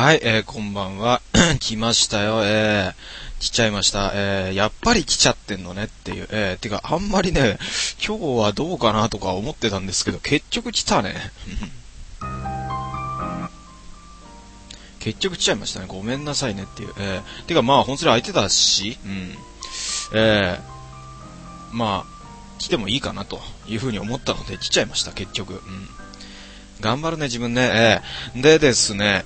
はい、こんばんは。来ましたよ。来ちゃいました。やっぱり来ちゃってんのねっていう。てか、あんまりね、今日はどうかなとか思ってたんですけど、結局来たね。結局来ちゃいましたね。ごめんなさいねっていう。てか、まあ、本当に空いてたし、まあ、来てもいいかなというふうに思ったので、来ちゃいました、結局。頑張るね、自分ね。でですね、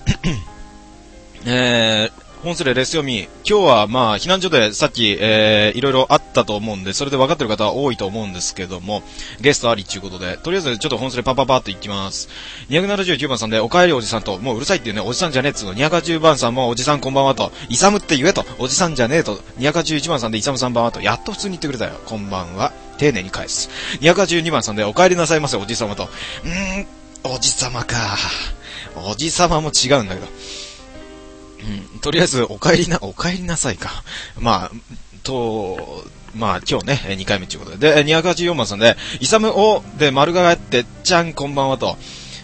本スレレス読み、今日はまあ、避難所でさっき、いろいろあったと思うんで、それで分かってる方は多いと思うんですけども、ゲストありっていうことで、とりあえずちょっと本スレパパパッといきます。279番さんで、おかえりおじさんと、もううるさいっていうね、おじさんじゃねえっつうの、280番さんもおじさんこんばんはと、イサムって言えと、おじさんじゃねえと、281番さんでイサムさんばんはと、やっと普通に言ってくれたよ。こんばんは。丁寧に返す。282番さんで、お帰りなさいませ、おじさまと。おじさまか。おじさまも違うんだけど。とりあえず、お帰りなさいか。まあ、今日ね、2回目ということで。で、284番さんで、イサムお、で、丸があって、ちゃんこんばんはと。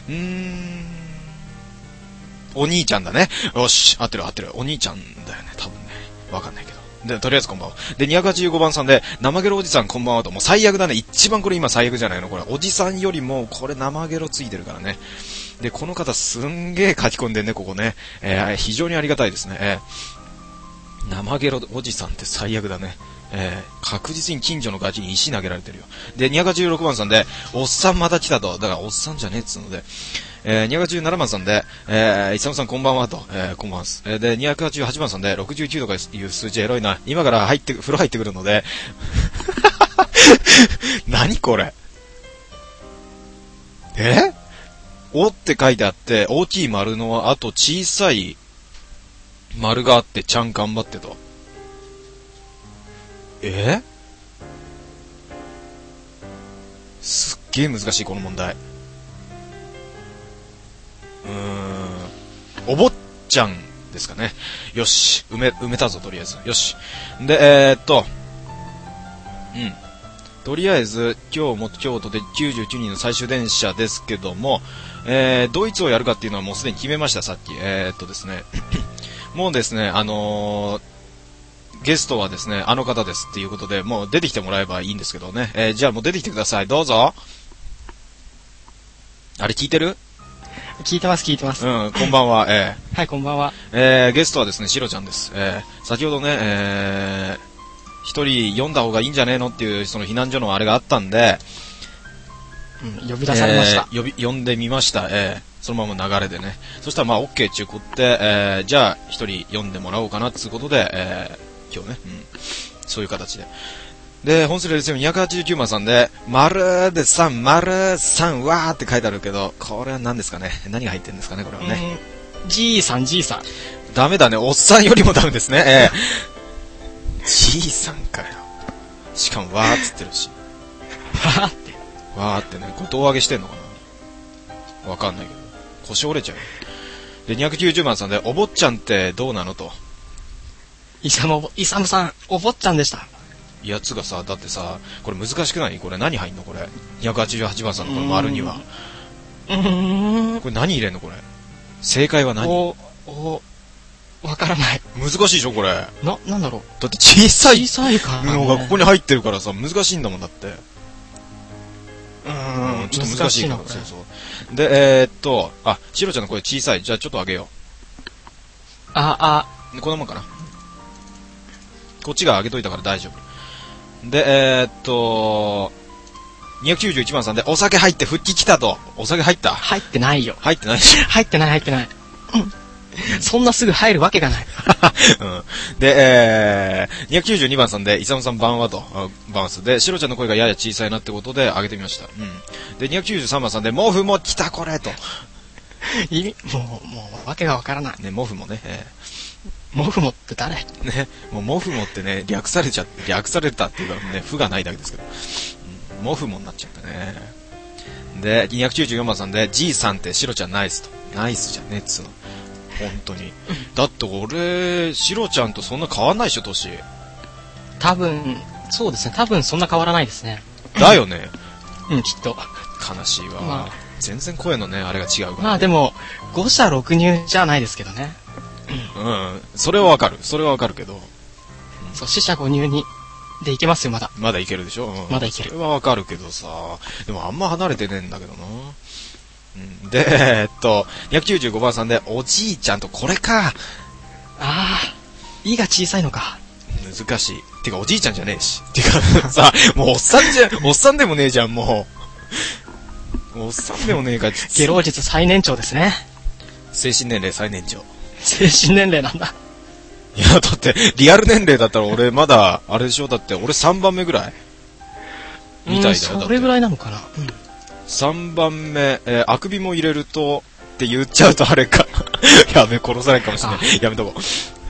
お兄ちゃんだね。よし、合ってる。お兄ちゃんだよね、多分ね。わかんないけど。で、とりあえずこんばんは。で、285番さんで、生ゲロおじさんこんばんはと。もう最悪だね。一番これ今最悪じゃないのこれ。おじさんよりも、これ生ゲロついてるからね。で、この方すんげー書き込んでんね、ここね。非常にありがたいですね。生ゲロおじさんって最悪だね。確実に近所のガキに石投げられてるよ。で、286番さんで、おっさんまた来たと。だから、おっさんじゃねえっつうので。287番さんで、イサムさんこんばんはと、こんばんはです。で、288番さんで、69とかいう数字エロいな。今から風呂入ってくるので、何これおって書いてあって、大きい丸の後小さい丸があって、ちゃん頑張ってと。すっげえ難しい、この問題。お坊ちゃんですかね。よし。埋めたぞ、とりあえず。よし。で、とりあえず、今日も京都で99人の最終電車ですけども、ドイツをやるかっていうのはもうすでに決めました、さっき。ですね、もうですね、ゲストはですね、あの方ですっていうことで、もう出てきてもらえばいいんですけどね。じゃあもう出てきてください。どうぞ。あれ聞いてる？ 聞いてます。 こんばんは。 はい、こんばんは。 ゲストはですね、シロちゃんです。先ほどね、一人読んだ方がいいんじゃねえのっていう、その避難所のあれがあったんで、 呼び出されました。 呼んでみました。そのまま流れでね。そしたらまあ OK っていうことで、じゃあ一人読んでもらおうかなっていうことで、今日ね、そういう形で。で、本数ですよ、289番さんで、丸で3、わーって書いてあるけど、これは何ですかね。何が入ってるんですかね、これはね。 じいさん。 ダメだね、おっさんよりもダメですね。じいさんかよ。しかも、わーって言ってるし。わーってね、これ胴上げしてんのかなわかんないけど。腰折れちゃう。で、290番さんで、お坊ちゃんってどうなのと。 イサムさん、お坊ちゃんでした。 やつがさ、だってさ、これ難しくない？これ何入んのこれ。288番さんのこの丸には。これ何入れんのこれ。正解は何？ わからない。 難しいでしょこれ。 なんだろう。 だって小さいのがここに入ってるからさ、難しいんだもんだって。ちょっと難しいから。そうそう。で、シロちゃんの声小さい。じゃあちょっと上げよう。このままかな。こっちが上げといたから大丈夫。で、291番さんで、お酒入って復帰来たと。お酒入った？ 入ってないよ。 入ってないでしょ。 入ってない。そんなすぐ入るわけがない。 で、292番さんで、イサムさんばんはと。バンスで、シロちゃんの声がやや小さいなってことで上げてみました。で、293番さんで、毛布も来たこれと。 もう、わけがわからない。 ね、毛布もね。 モフモって誰？ ね、もうモフモってね、略されたっていうかね、負がないだけですけど、モフモになっちゃったね。で、294番さんで、じいさんってシロちゃんナイスと。ナイスじゃねえっつうの。本当に。だって俺、シロちゃんとそんな変わんないでしょ、年。 そうですね、多分そんな変わらないですね。 だよね。 きっと。 悲しいわ。全然声のね、あれが違うから、ね。 まあでも、5社6入じゃないですけどね。 うん。それはわかる。それはわかるけど。 そう、四捨五入に。で、いけますよ、まだ。 まだいけるでしょ、 まだいける。 それはわかるけどさ。でもあんま離れてねえんだけどな。で、295番さんで、おじいちゃんとこれか。 いが小さいのか。 難しい。てか、おじいちゃんじゃねえし。てか、さ、もうおっさんでもねえじゃん、もう。おっさんでもねえか、 下老術最年長ですね。 精神年齢最年長。 精神年齢なんだ。 いや、だって、リアル年齢だったら俺まだ、あれでしょ、だって俺3番目ぐらいみたいだよ。 それぐらいなのかな。 3番目、あくびも入れると、って言っちゃうとあれか。やべ、殺されるかもしれない。やめとこう。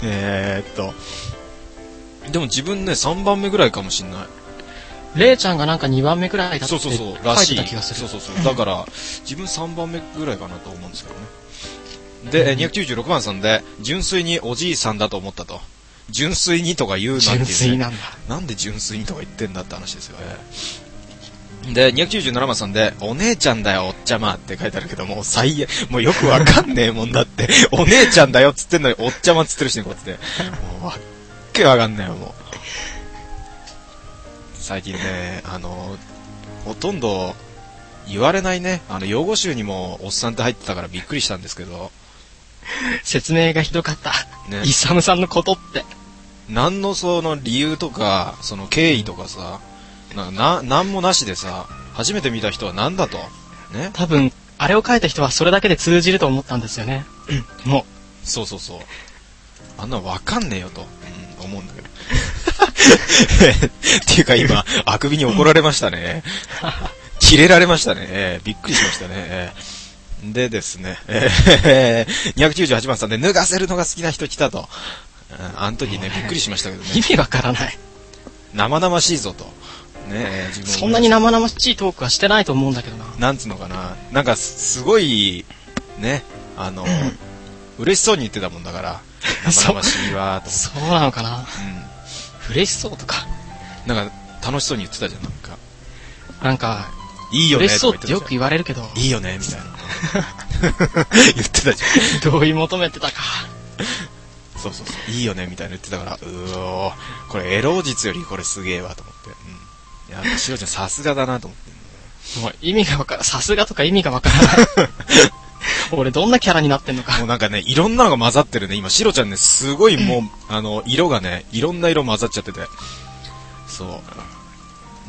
でも自分ね、3番目ぐらいかもしんない。 レイちゃんがなんか2番目ぐらいだってそう書いてた気がする。 そう。だから、自分3番目ぐらいかなと思うんですけどね。で、296番さんで、純粋におじいさんだと思ったと。純粋にとか言うなんていう、ね。 純粋なんだ。 なんで純粋にとか言ってんだって話ですよね。で、297番さんで、お姉ちゃんだよ、おっちゃまって書いてあるけど、もうもうよくわかんねえもんだって、お姉ちゃんだよっつってんのに、おっちゃまっつってるしね、こうやって。もうわっけわかんないよ、もう。最近ね、ほとんど言われないね、用語集にもおっさんって入ってたからびっくりしたんですけど。 説明がひどかった。 ね。 イサムさんのことって。 何のその理由とか、その経緯とかさ、なんもなしでさ、初めて見た人は何だとね。 多分、あれを書いた人はそれだけで通じると思ったんですよね。もう。 そう。あんなわかんねえよと、思うんだけど。っていうか今、あくびに怒られましたね。キレられましたね。びっくりしましたね。でですね、298番さんで脱がせるのが好きな人来たと。あの時ね、びっくりしましたけどね。 意味わからない。 生々しいぞと。ね、自分そんなに生々しいトークはしてないと思うんだけどな。 なんつうのかな。なんかすごい、ね、嬉しそうに言ってたもんだから。生々しいわーと。 そうなのかな。嬉しそうとか。 なんか楽しそうに言ってたじゃん、 なんか、 いいよね嬉しそうってよく言われるけど。 いいよねみたいな。言ってたじゃん。 同意求めてたか。 そう。いいよねみたいな言ってたから、これエロ実よりこれすげえわと思って。いや、しろちゃんさすがだなと思って。 もう意味がわからん。さすがとか意味がわからない。俺どんなキャラになってんのか。 もうなんかね、いろんなのが混ざってるね。今、シロちゃんね、すごいもう、色がね、いろんな色混ざっちゃってて。そう。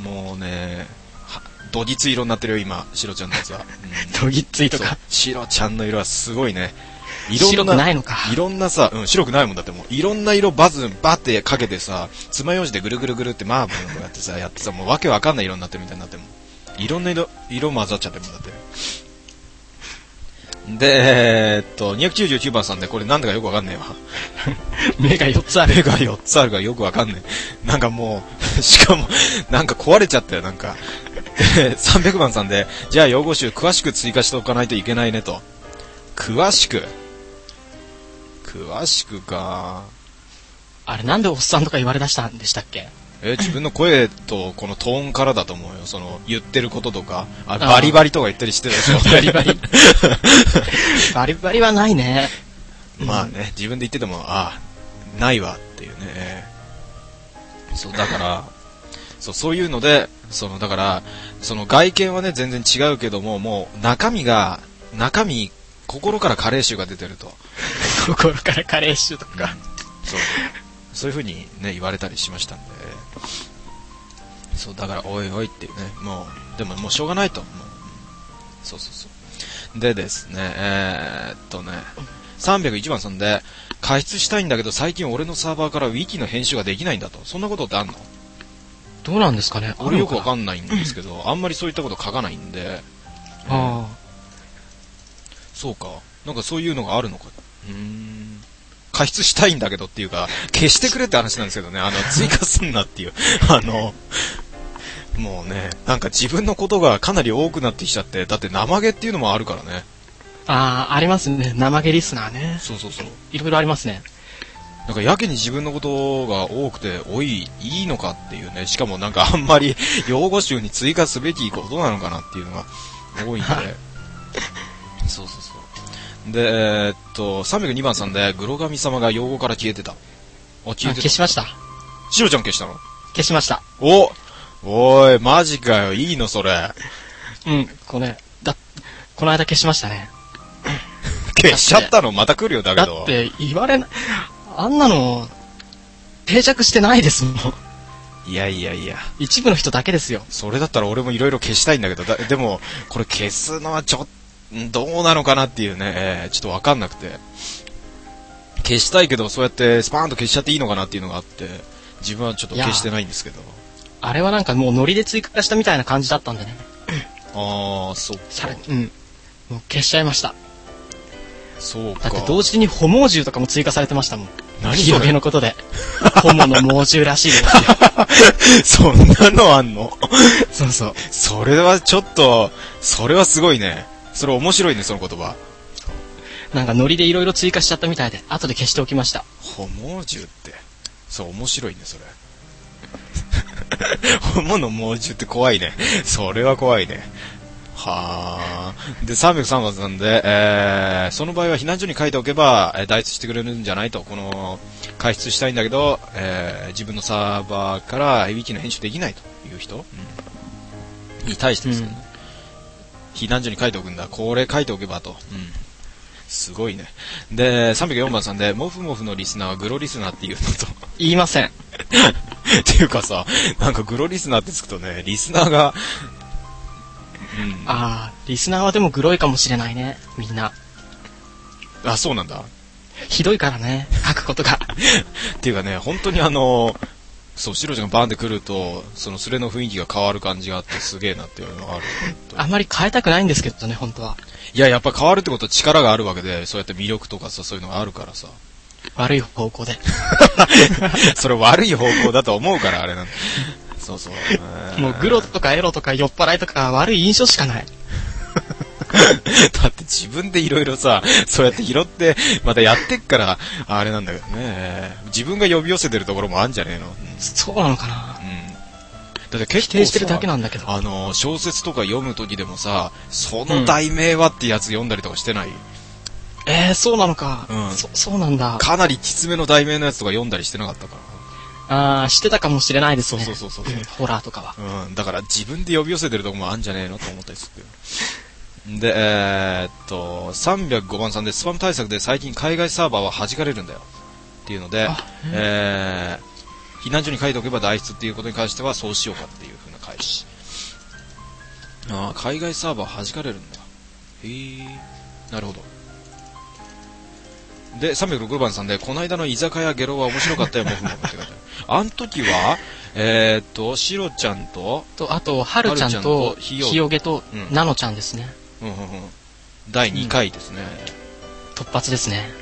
もうね、どぎつい色になってるよ、今、シロちゃんのやつは。 どぎついとか。 シロちゃんの色はすごいね。 白くないのか。 いろんなさ、白くないもんだってもう、いろんな色バってかけてさ、爪楊枝でぐるぐるぐるってマーブルとかやってさ、もうわけわかんない色になってるみたいになっても。いろんな色混ざっちゃってるもんだって。で、299番さんでこれなんだかよくわかんねえわ。 目が4つある。 目が4つあるからよくわかんねえ。なんかもう、しかも、なんか壊れちゃったよ、なんか。で、300番さんで、じゃあ用語集詳しく追加しておかないといけないねと。詳しくか。あれなんでおっさんとか言われ出したんでしたっけ？ 自分の声とこのトーンからだと思うよ。その言ってることとか、バリバリとか言ったりしてるでしょ。 バリバリ。バリバリはないね。 まあね、自分で言っててもないわっていうね。そうだからそういうので、だからその外見はね全然違うけども、もう中身心から加齢臭が出てると。 心から加齢臭とか。 そういう風にね言われたりしましたんで。そうだからおいおいっていうね、もうでももうしょうがないと。そうでですね、301番さんで、加筆したいんだけど最近俺のサーバーからウィキの編集ができないんだと。そんなことってあんの？ どうなんですかね。 俺よくわかんないんですけど、あんまりそういったこと書かないんで。そうか。なんかそういうのがあるのか。加筆したいんだけどっていうか、消してくれって話なんですけどね、追加すんなっていう。もうね、なんか自分のことがかなり多くなってきちゃって、だって生毛っていうのもあるからね。 ありますね。生毛リスナーね。 そう。 いろいろありますね。 なんかやけに自分のことが多くて、いいのかっていうね。しかもなんかあんまり用語集に追加すべきことなのかなっていうのが多いんで。そう。 で、302番さんで、黒神様が用語から消えてた。消えてた。 消しました。 シロちゃん消したの？ 消しました。 おい、マジかよ、いいのそれ。 この間消しましたね。 消しちゃったの？また来るよ、だけど。 だって言われない、あんなの、定着してないですもん。 いや。 一部の人だけですよ。 それだったら俺もいろいろ消したいんだけど、でも、これ消すのはどうなのかなっていうね、ちょっとわかんなくて。消したいけど、そうやってスパーンと消しちゃっていいのかなっていうのがあって、自分はちょっと消してないんですけど。 あれはなんかもうノリで追加したみたいな感じだったんでね。 そうか。 もう消しちゃいました。 そうか。 だって同時にホモ獣とかも追加されてましたもん。 何それ？ 広げのことで。ホモの猛獣らしいですよ。 そんなのあんの？ そうそう。 それはちょっと、それはすごいね。それ面白いね、その言葉。 なんかノリでいろいろ追加しちゃったみたいで、後で消しておきました。 ホモ獣って。そう、面白いね、それ。ホモの猛獣って怖いね。それは怖いね。はー。で、303番なんで、その場合は避難所に書いておけば、代筆してくれるんじゃないと、解説したいんだけど、自分のサーバーからいびきの編集できないという人、に対してですよね。避難所に書いておくんだ。これ書いておけばと。すごいね。で、304番さんで、モフモフのリスナーはグロリスナーっていうのと。 言いません。 っていうかさ、なんかグロリスナーってつくとね、リスナーが、 リスナーはでもグロいかもしれないね、みんな。 そうなんだ。 ひどいからね、書くことが。 っていうかね、本当にそう、シロちゃんがバーンって来ると、そのスレの雰囲気が変わる感じがあってすげえなっていうのがある。 あまり変えたくないんですけどね、本当は。 いや、やっぱ変わるってことは力があるわけで、そうやって魅力とかさ、そういうのがあるからさ。 悪い方向で。 それ悪い方向だと思うからあれなんだ。そうそう。 もうグロとかエロとか酔っ払いとか悪い印象しかない。 だって自分でいろいろさ、そうやって拾って、またやってっから、あれなんだけどね。自分が呼び寄せてるところもあんじゃねえの？ そうなのかな。 だって結構否定してるだけなんだけど。 小説とか読むときでもさ、その題名はってやつ読んだりとかしてない？ そうなのか。そうなんだ。 かなりきつめの題名のやつとか読んだりしてなかったかな。してたかもしれないですね。 そう。 ホラーとかは。 だから自分で呼び寄せてるとこもあんじゃねえのと思ったりする。で、305番さんでスパム対策で最近海外サーバーは弾かれるんだよ。っていうので、避難所に書いておけば代筆っていうことに関してはそうしようかっていう風な返し。海外サーバー弾かれるんだ。なるほど。で、306番さんで、この間の居酒屋ゲロは面白かったよ、モフモフって書いてある。あの時は、シロちゃんと、 あと、ハルちゃんと、ヒヨゲと、ナノちゃんですね。 第2回ですね。 突発ですね。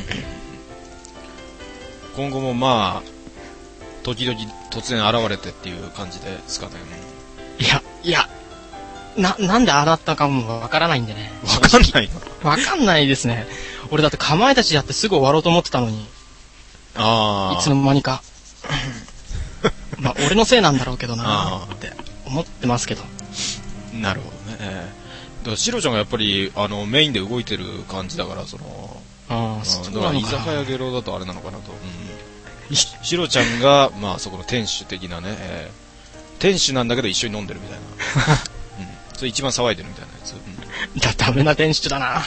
今後もまあ、時々突然現れてっていう感じですかね。 いや、なんでああなったかもわからないんでね。 わかんないの？ わかんないですね。俺だってかまいたちやってすぐ終わろうと思ってたのに。いつの間にか。まあ、俺のせいなんだろうけどなって思ってますけど。 なるほどね。だからシロちゃんがやっぱりメインで動いてる感じだからそうだから居酒屋ゲロだとあれなのかなと。シロちゃんがまあそこの店主的なね、店主なんだけど一緒に飲んでるみたいな。それ一番騒いでるみたいなやつ。 ダメな店主だな。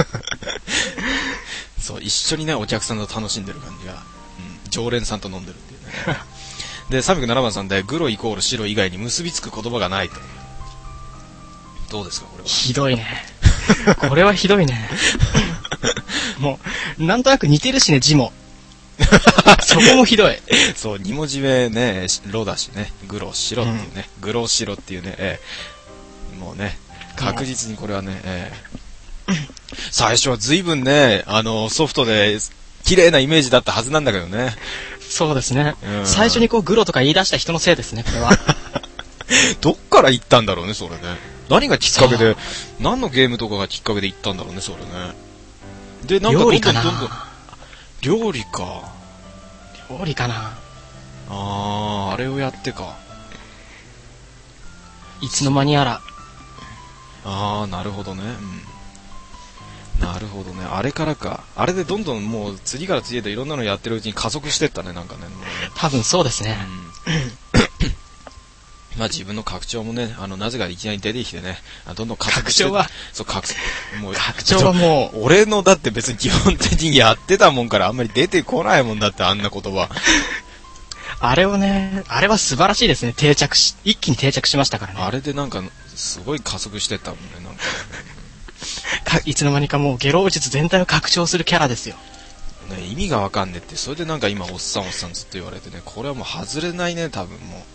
そう、一緒にねお客さんと楽しんでる感じが、常連さんと飲んでるっていうね。で、307番さんで、グロイコール白以外に結びつく言葉がないと。どうですか、これは。 ひどいね。これはひどいね。もう、なんとなく似てるしね、字も。そこもひどい。 そう、2文字目ね、ロだしね、グロ白っていうね、グロ白っていうね、もうね、確実にこれはね、最初は随分ね、ソフトで、綺麗なイメージだったはずなんだけどね。 そうですね。最初にグロとか言い出した人のせいですね、これは。 どっから言ったんだろうね、それね。何がきっかけで、何のゲームとかがきっかけで言ったんだろうね、それね。で、なんかどんどんどんどん。料理か。 料理かな。 あれをやってか。 いつの間にやら。 なるほどね。 なるほどね。あれからか。あれでどんどんもう次から次へといろんなのやってるうちに加速してったね、なんかね。 多分そうですね。 まあ自分の拡張もね、なぜかいきなり出てきてね、どんどん加速して拡張はそう、もう拡張はもう、 俺のだって別に基本的にやってたもんからあんまり出てこないもんだって、あんな言葉。 あれをね、あれは素晴らしいですね。一気に定着しましたからね。 あれでなんか、すごい加速してったもんね、なんか。 いつの間にかもうゲロウ術全体を拡張するキャラですよ。 ね、意味がわかんねえって、それでなんか今おっさんずっと言われてね、これはもう外れないね、多分もう。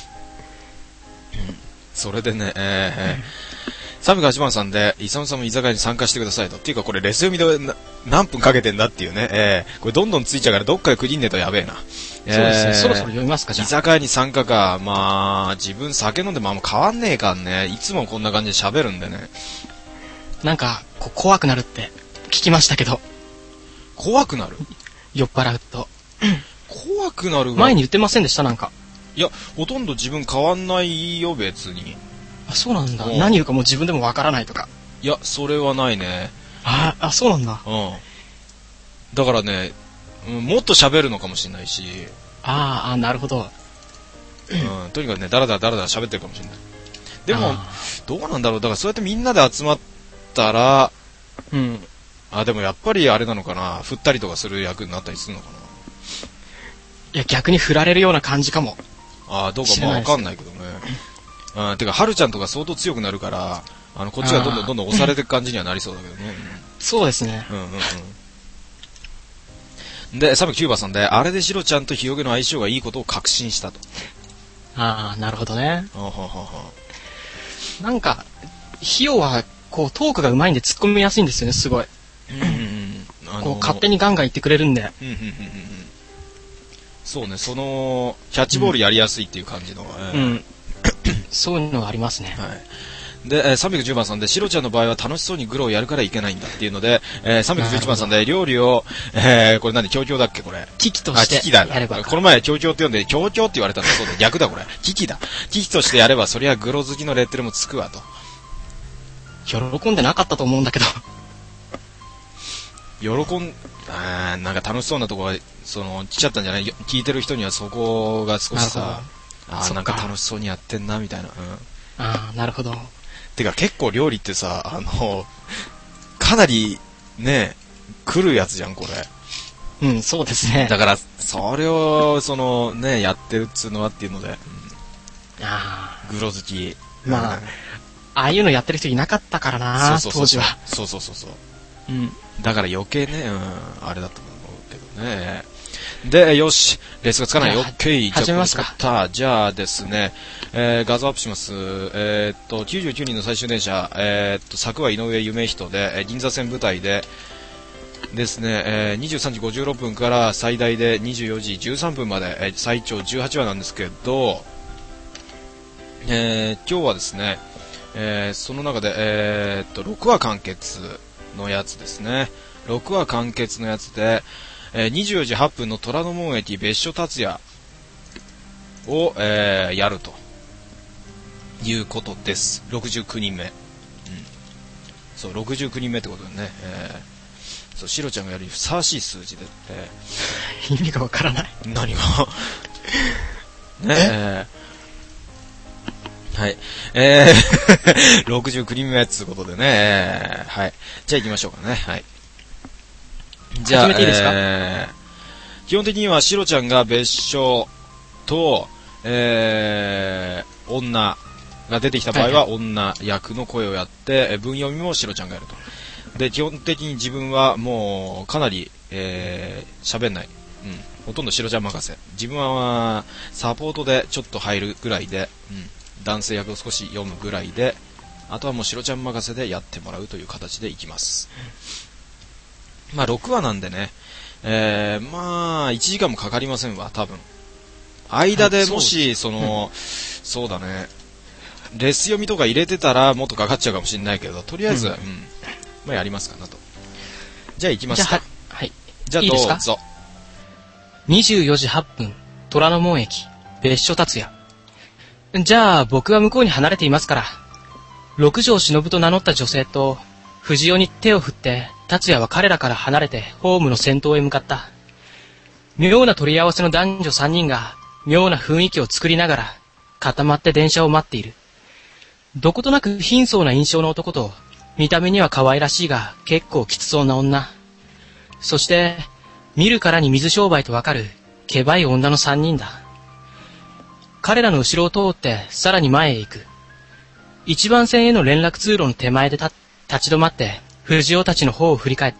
それでね、308番さんで、イサムさんも居酒屋に参加してくださいと。っていうかこれレス読みで何分かけてんだっていうね、これどんどんついちゃうからどっかで区切んねえとやべえな。 そうですね、そろそろ読みますか、じゃあ。 居酒屋に参加か、まあ、自分酒飲んでもあんま変わんねえからね、いつもこんな感じで喋るんでね。 なんか、怖くなるって聞きましたけど。 怖くなる？ 酔っ払うと。 怖くなるわ。 前に言ってませんでした、なんか。 いや、ほとんど自分変わんないよ、別に。 あ、そうなんだ。何言うかもう自分でもわからないとか。 いや、それはないね。 あ、そうなんだ。 うん。だからね、もっと喋るのかもしれないし。 なるほど。 とにかくね、だらだら喋ってるかもしれない。でも、どうなんだろう。だからそうやってみんなで集まったら、でもやっぱりあれなのかな。振ったりとかする役になったりするのかな。 いや、逆に振られるような感じかも。 どうかまあわかんないけどね。てか、はるちゃんとか相当強くなるから、こっちがどんどん押されていく感じにはなりそうだけどね。 そうですね。 で、309番さんで、あれでシロちゃんとヒヨゲの相性がいいことを確信したと。 なるほどね。なんか、ヒヨは、トークが上手いんで突っ込みやすいんですよね、すごい。勝手にガンガン言ってくれるんで。 そうね、キャッチボールやりやすいっていう感じの。 そういうのがありますね。 で、310番さんで、シロちゃんの場合は楽しそうにグロをやるからいけないんだっていうので、311番さんで、料理を、これ何、強強だっけこれ。 機器としてやれば。 この前強強って呼んで、強強って言われたんだ。そうだ、逆だこれ。機器だ。機器としてやれば、そりゃグロ好きのレッテルもつくわと。 喜んでなかったと思うんだけど。 なんか楽しそうなとこが、来ちゃったんじゃない？聞いてる人にはそこが少しさ、なんか楽しそうにやってんな、みたいな。 なるほど。 てか結構料理ってさ、かなり、ね、来るやつじゃん、これ。そうですね。 だから、それを、やってるっつうのはっていうので、グロ好き。 まあ、ああいうのやってる人いなかったからな、当時は。 そう。だから余計ね、あれだと思うけどね。で、よし、レースがつかない。OK。 始めますか。 じゃあですね、画像アップします。99人の最終電車、作は井上夢人で、銀座線舞台で、ですね、23時56分から最大で24時13分まで、最長18話なんですけど、今日はですね、その中で、6話完結のやつですね。6話完結のやつで、24時8分の虎ノ門駅別所達也を、やるということです。69人目。そう、69人目ってことでね。そう、シロちゃんがやるにふさわしい数字で。 意味がわからない。 何がねはい。69人目ってことでね。はい。じゃあ行きましょうかね。はい。じゃあ、 始めていいですか？ 基本的にはシロちゃんが別所と、女が出てきた場合は女役の声をやって、文読みもシロちゃんがやると。で、基本的に自分はもうかなり、喋んない。ほとんどシロちゃん任せ。自分はサポートでちょっと入るぐらいで、男性役を少し読むぐらいで、あとはもうシロちゃん任せでやってもらうという形でいきます。まあ6話なんでね、まあ1時間もかかりませんわ、多分。間でもし、そうだね、レス読みとか入れてたらもっとかかっちゃうかもしれないけど、とりあえず、まあやりますかなと。じゃあ行きますか。 はい。 じゃあどうぞ。いいですか ？24時8分、虎ノ門駅、別所達也。じゃあ僕は向こうに離れていますから、六条忍と名乗った女性と藤尾に手を振って、達也は彼らから離れてホームの先頭へ向かった。妙な取り合わせの男女3人が妙な雰囲気を作りながら固まって電車を待っている。どことなく貧相な印象の男と、見た目には可愛らしいが結構きつそうな女。そして、見るからに水商売とわかるけばい女の3人だ。彼らの後ろを通ってさらに前へ行く。一番線への連絡通路の手前で立ち止まって藤尾たちの方を振り返った。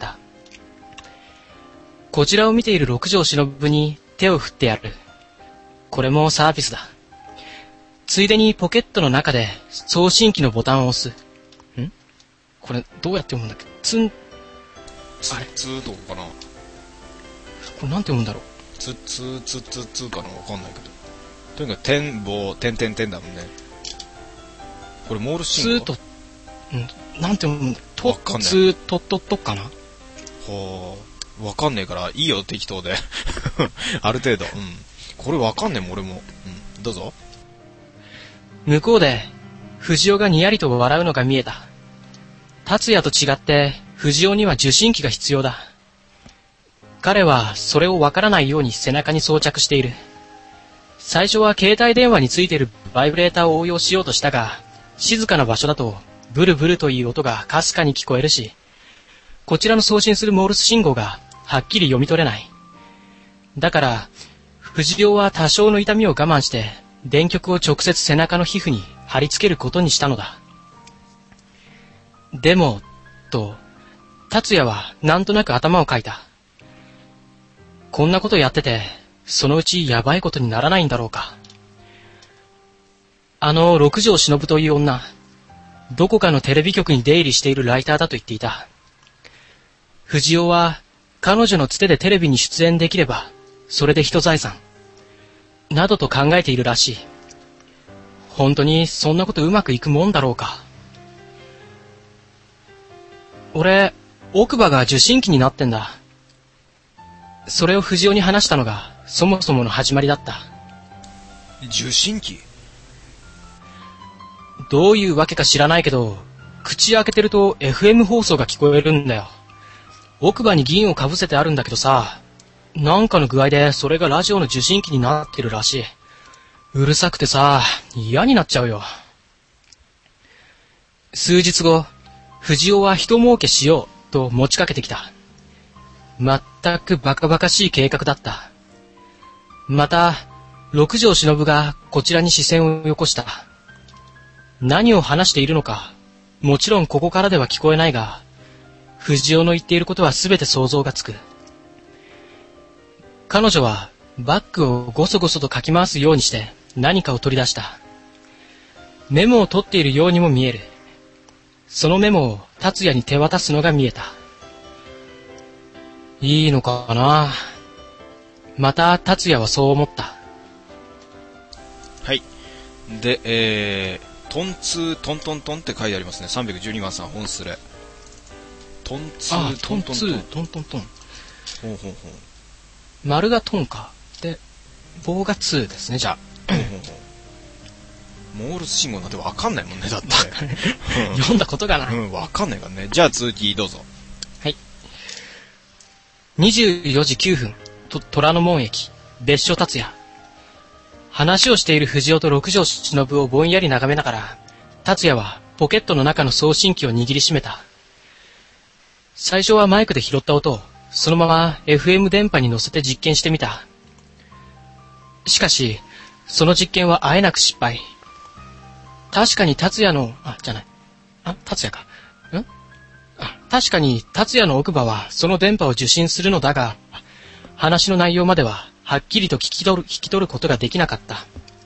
こちらを見ている六条忍に手を振ってやる。これもサービスだ。ついでにポケットの中で送信機のボタンを押す。これどうやって読むんだっけ？ あれツーとかな。 これなんて読むんだろう。 ツかな、わかんないけど。とにかく点棒点だもんね。これモール信号。 ツーと、なんて読むんだ。 わかんない。 ツーとかな。 わかんねえからいいよ適当で。ある程度。これわかんねえもん俺も。どうぞ。 向こうで藤尾がにやりと笑うのが見えた。達也と違って藤尾には受信機が必要だ。彼はそれをわからないように背中に装着している。最初は携帯電話についているバイブレーターを応用しようとしたが、静かな場所だとブルブルという音がかすかに聞こえるし、こちらの送信するモールス信号がはっきり読み取れない。だから藤尾は多少の痛みを我慢して電極を直接背中の皮膚に貼り付けることにしたのだ。でも、達也はなんとなく頭をかいた。こんなことやってて、そのうちやばいことにならないんだろうか。六条忍という女、どこかのテレビ局に出入りしているライターだと言っていた。藤尾は、彼女のつてでテレビに出演できれば、それで一財産、などと考えているらしい。本当にそんなことうまくいくもんだろうか。俺、奥歯が受信機になってんだ。それを藤尾に話したのがそもそもの始まりだった。 受信機？ どういうわけか知らないけど、口開けてると FM 放送が聞こえるんだよ。奥歯に銀をかぶせてあるんだけどさ、なんかの具合でそれがラジオの受信機になってるらしい。うるさくてさ、嫌になっちゃうよ。数日後、藤尾は人儲けしようと持ちかけてきた。全くバカバカしい計画だった。また、六条忍がこちらに視線をよこした。何を話しているのか、もちろんここからでは聞こえないが、藤尾の言っていることはすべて想像がつく。彼女はバッグをごそごそとかき回すようにして何かを取り出した。メモを取っているようにも見える。そのメモを達也に手渡すのが見えた。いいのかな。また達也はそう思った。 はい。で、トンツートントントンって書いてありますね。312番さん本スレ。トンツートントントン。 トントントン。 ほう。 丸がトンか。で、棒がツーですね、じゃあ。 モールス信号なんてわかんないもんね、だって。 読んだことがない。 わかんないからね。じゃあ続きどうぞ。 はい。24時9分、虎ノ門駅、別所達也。話をしている藤尾と六条忍をぼんやり眺めながら、達也はポケットの中の送信機を握りしめた。最初はマイクで拾った音を、そのまま FM 電波に乗せて実験してみた。しかし、その実験はあえなく失敗。確かに達也の、達也か。確かに達也の奥歯はその電波を受信するのだが、話の内容までははっきりと聞き取ることができなかった。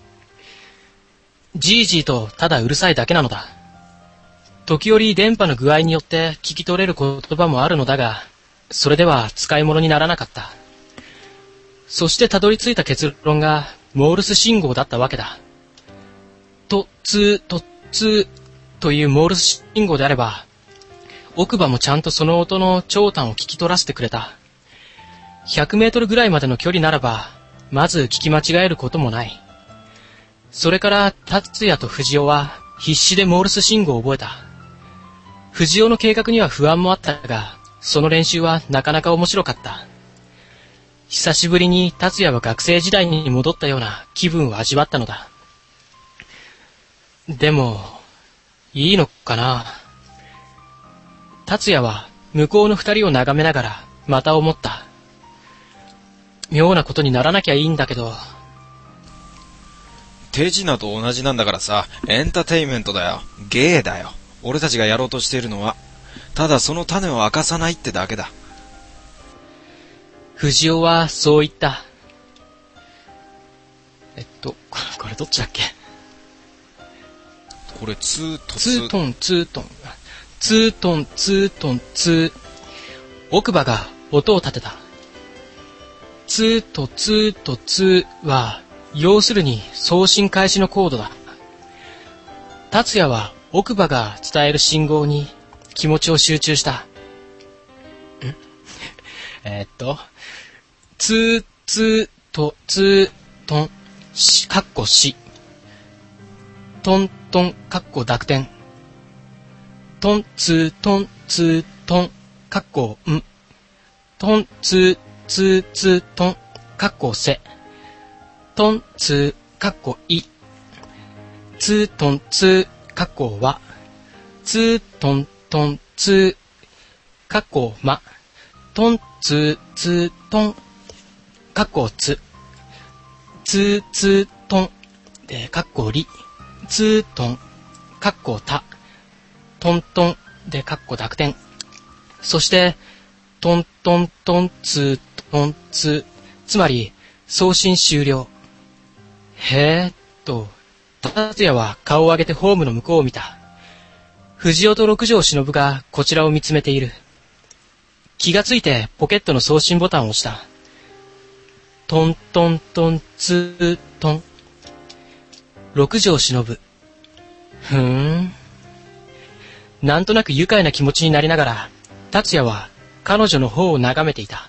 じいじいとただうるさいだけなのだ。時折電波の具合によって聞き取れる言葉もあるのだが、それでは使い物にならなかった。そしてたどり着いた結論がモールス信号だったわけだ。とつーというモールス信号であれば、奥歯もちゃんとその音の長短を聞き取らせてくれた。100メートルぐらいまでの距離ならば、まず聞き間違えることもない。それから達也と藤尾は必死でモールス信号を覚えた。 藤尾の計画には不安もあったが、その練習はなかなか面白かった。久しぶりに達也は学生時代に戻ったような気分を味わったのだ。でも、いいのかな。達也は向こうの二人を眺めながらまた思った。妙なことにならなきゃいいんだけど。 手品と同じなんだからさ、エンターテインメントだよ。芸だよ。俺たちがやろうとしているのは、ただその種を明かさないってだけだ。 藤尾はそう言った。これどっちだっけ？ これツーとツートン、ツートン。ツートン、ツートン、ツー。奥歯が音を立てた。ツーとツーとツーは、要するに送信開始のコードだ。達也は奥歯が伝える信号に気持ちを集中した。ツー、ツーとツートン、かっこし。トントン、かっこ濁点。トンツートンツートン、かっこん。トンツーツーツートン、かっこせ。トンツー、かっこい。ツートンツー、かっこわ。ツートントンツー、かっこま。トンツーツートン、かっこつ。ツーツートン、で、かっこり。ツートン、かっこた。トントン、で、かっこ濁点。そして、トントントンツートンツー。つまり、送信終了。へーっと、達也は顔を上げてホームの向こうを見た。藤尾と六条忍がこちらを見つめている。気がついてポケットの送信ボタンを押した。トントントンツートン。六条忍。なんとなく愉快な気持ちになりながら、達也は彼女の方を眺めていた。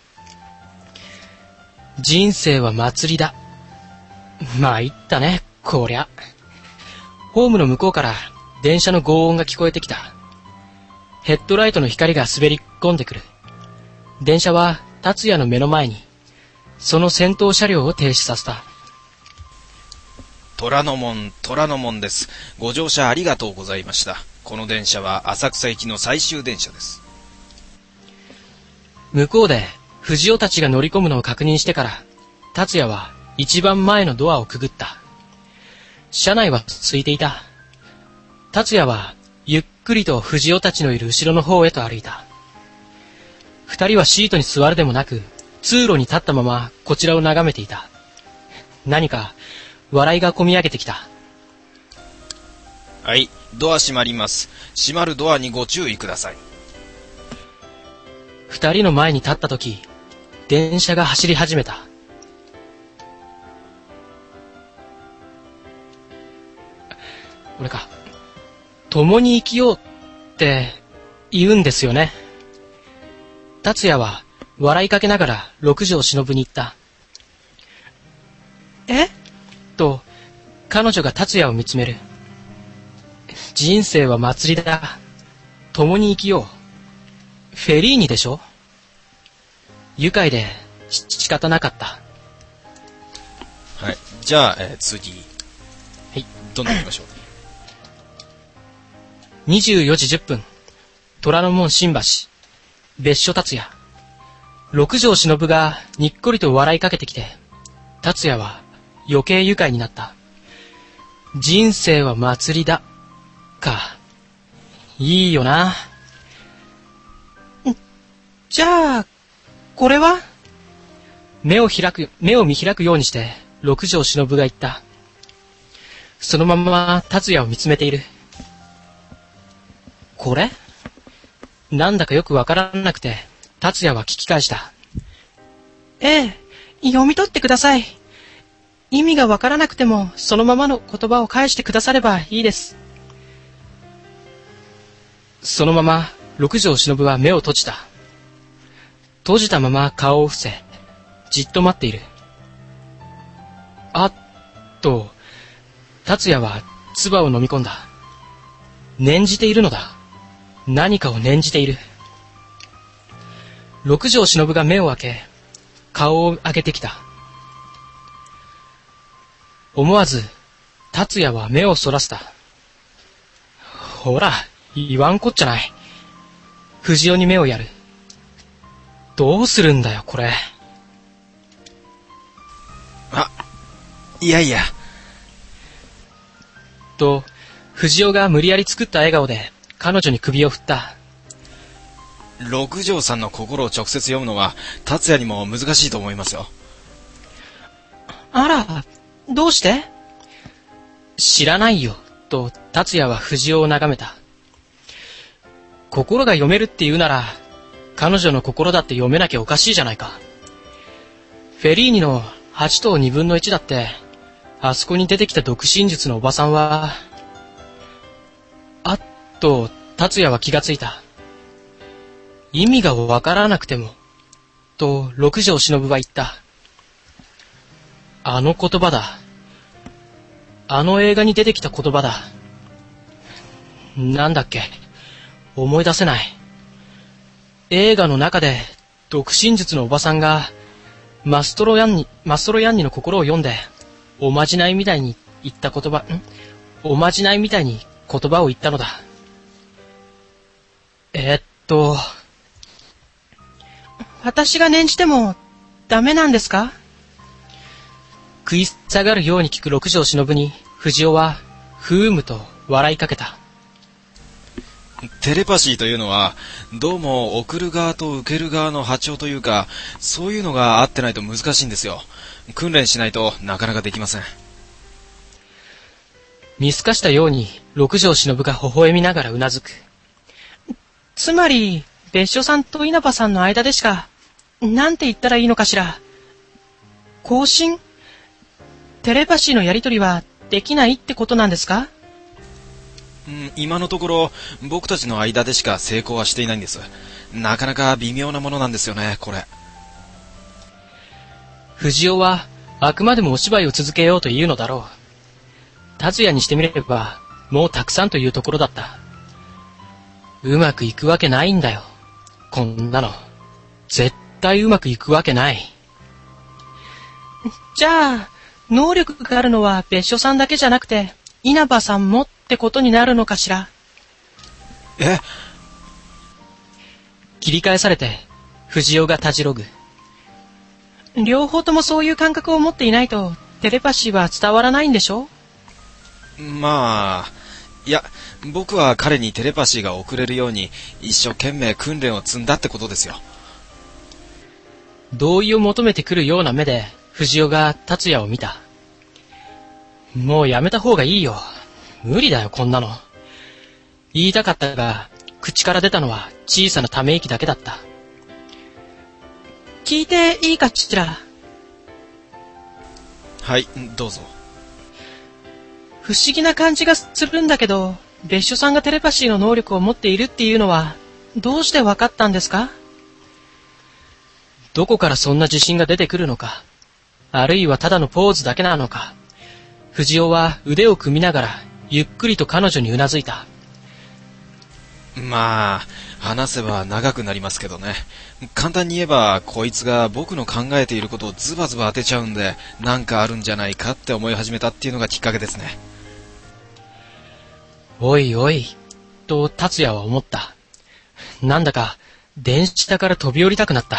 人生は祭りだ。参ったね、こりゃ。ホームの向こうから電車の轟音が聞こえてきた。ヘッドライトの光が滑り込んでくる。電車は達也の目の前に、その先頭車両を停止させた。 虎ノ門です。ご乗車ありがとうございました。この電車は浅草行きの最終電車です。 向こうで藤尾たちが乗り込むのを確認してから、達也は一番前のドアをくぐった。車内は空いていた。達也はゆっくりと藤尾たちのいる後ろの方へと歩いた。二人はシートに座るでもなく、通路に立ったままこちらを眺めていた。何か笑いがこみ上げてきた。 はい、ドア閉まります。閉まるドアにご注意ください。 二人の前に立ったとき、電車が走り始めた。俺か。共に生きようって言うんですよね。達也は笑いかけながら六条忍に言った。え？と、彼女が達也を見つめる。人生は祭りだ。共に生きよう。フェリーニでしょ？愉快で仕方なかった。 はい。じゃあ、次。 はい。 どんどん行きましょう。 24時10分。虎ノ門新橋。別所達也。六条忍がにっこりと笑いかけてきて、達也は余計愉快になった。人生は祭りだ。か。いいよな。じゃあ、これは？目を見開くようにして、六条忍が言った。そのまま達也を見つめている。これ？なんだかよくわからなくて、達也は聞き返した。ええ、読み取ってください。意味がわからなくても、そのままの言葉を返してくださればいいです。そのまま、六条忍は目を閉じた。閉じたまま顔を伏せ、じっと待っている。あっと、達也は唾を飲み込んだ。念じているのだ。 何かを念じている。六条忍が目を開け、顔を上げてきた。思わず、達也は目をそらした。ほら、言わんこっちゃない。藤尾に目をやる。どうするんだよ、これ。 いやいや。 と、藤尾が無理やり作った笑顔で彼女に首を振った。 六条さんの心を直接読むのは達也にも難しいと思いますよ。 あら、どうして？知らないよ、と達也は藤尾を眺めた。心が読めるって言うなら、彼女の心だって読めなきゃおかしいじゃないか。フェリーニの8と2分の1だって、あそこに出てきた読心術のおばさんは、と達也は気がついた。意味がわからなくても、と六条忍は言った。あの言葉だ。あの映画に出てきた言葉だ。なんだっけ、思い出せない。映画の中で読心術のおばさんがマストロヤンニの心を読んで、おまじないみたいに言った言葉、おまじないみたいに言葉を言ったのだ。私が念じてもダメなんですか？食い下がるように聞く六条忍に藤尾はふーむと笑いかけた。 テレパシーというのはどうも送る側と受ける側の波長というか、そういうのが合ってないと難しいんですよ。訓練しないとなかなかできません。 見透かしたように六条忍が微笑みながらうなずく。つまり別所さんと稲葉さんの間でしか、なんて言ったらいいのかしら。交信？テレパシーのやり取りはできないってことなんですか？ 今のところ僕たちの間でしか成功はしていないんです。なかなか微妙なものなんですよね、これ。 藤尾はあくまでもお芝居を続けようというのだろう。達也にしてみればもうたくさんというところだった。うまくいくわけないんだよ、こんなの。絶対うまくいくわけない。じゃあ能力があるのは別所さんだけじゃなくて稲葉さんもってことになるのかしら。切り返されて藤尾がたじろぐ。両方ともそういう感覚を持っていないとテレパシーは伝わらないんでしょ？ まあ、いや、僕は彼にテレパシーが送れるように一生懸命訓練を積んだってことですよ。 同意を求めてくるような目で藤尾が達也を見た。もうやめた方がいいよ。無理だよ、こんなの。言いたかったが、口から出たのは小さなため息だけだった。聞いていいかしら。 はい、どうぞ。 不思議な感じがするんだけど、別所さんがテレパシーの能力を持っているっていうのはどうしてわかったんですか？どこからそんな自信が出てくるのか、あるいはただのポーズだけなのか。藤尾は腕を組みながらゆっくりと彼女にうなずいた。 まあ、話せば長くなりますけどね。簡単に言えばこいつが僕の考えていることをズバズバ当てちゃうんで、なんかあるんじゃないかって思い始めたっていうのがきっかけですね。 おいおい、と達也は思った。なんだか電車から飛び降りたくなった。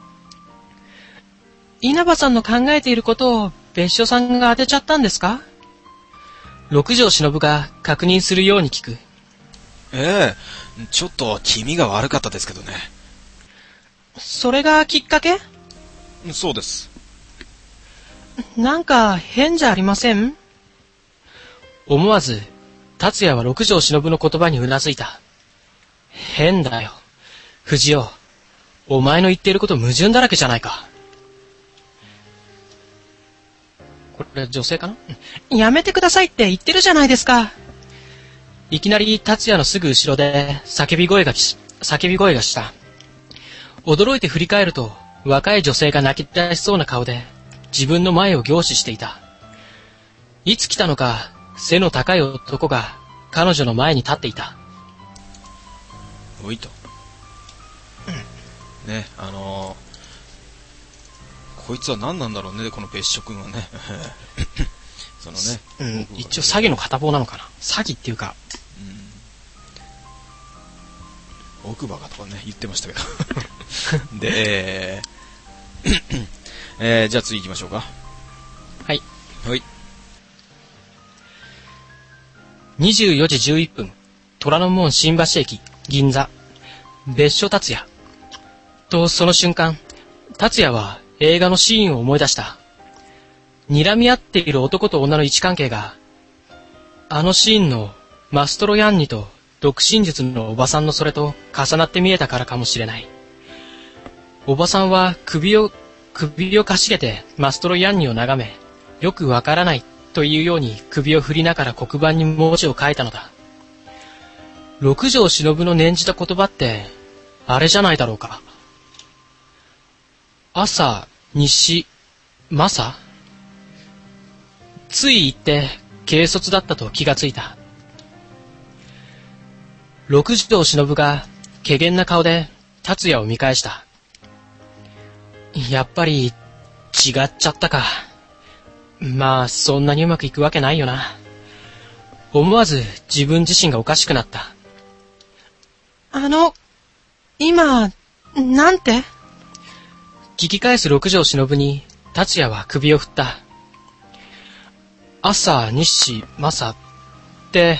稲葉さんの考えていることを別所さんが当てちゃったんですか？六条忍が確認するように聞く。 ちょっと気味が悪かったですけどね。 それがきっかけ？ そうです。 なんか変じゃありません？思わず達也は六条忍の言葉にうなずいた。変だよ。藤尾、お前の言っていること矛盾だらけじゃないか。これ女性かな？やめてくださいって言ってるじゃないですか。いきなり達也のすぐ後ろで叫び声がした。驚いて振り返ると、若い女性が泣き出しそうな顔で自分の前を凝視していた。いつ来たのか、背の高い男が彼女の前に立っていた。 おいと。ね、こいつは何なんだろうね、この別所君はね。そのね。 一応詐欺の片棒なのかな。詐欺っていうか。 奥歯がとかね、言ってましたけど。で、じゃあ次行きましょうか。 はい。 はい。 24時11分、虎ノ門新橋駅、銀座、別所達也。と、その瞬間、達也は映画のシーンを思い出した。睨み合っている男と女の位置関係が、あのシーンのマストロヤンニと独身術のおばさんのそれと重なって見えたからかもしれない。おばさんは首をかしげてマストロヤンニを眺め、よくわからないというように首を振りながら黒板に文字を書いたのだ。六条忍の念じた言葉って、あれじゃないだろうか。朝、西、正？つい言って、軽率だったと気がついた。六条忍が、怪訝な顔で、達也を見返した。やっぱり、違っちゃったか。まあ、そんなにうまくいくわけないよな。思わず自分自身がおかしくなった。 今、なんて？ 聞き返す六条忍に、達也は首を振った。朝、西、正って、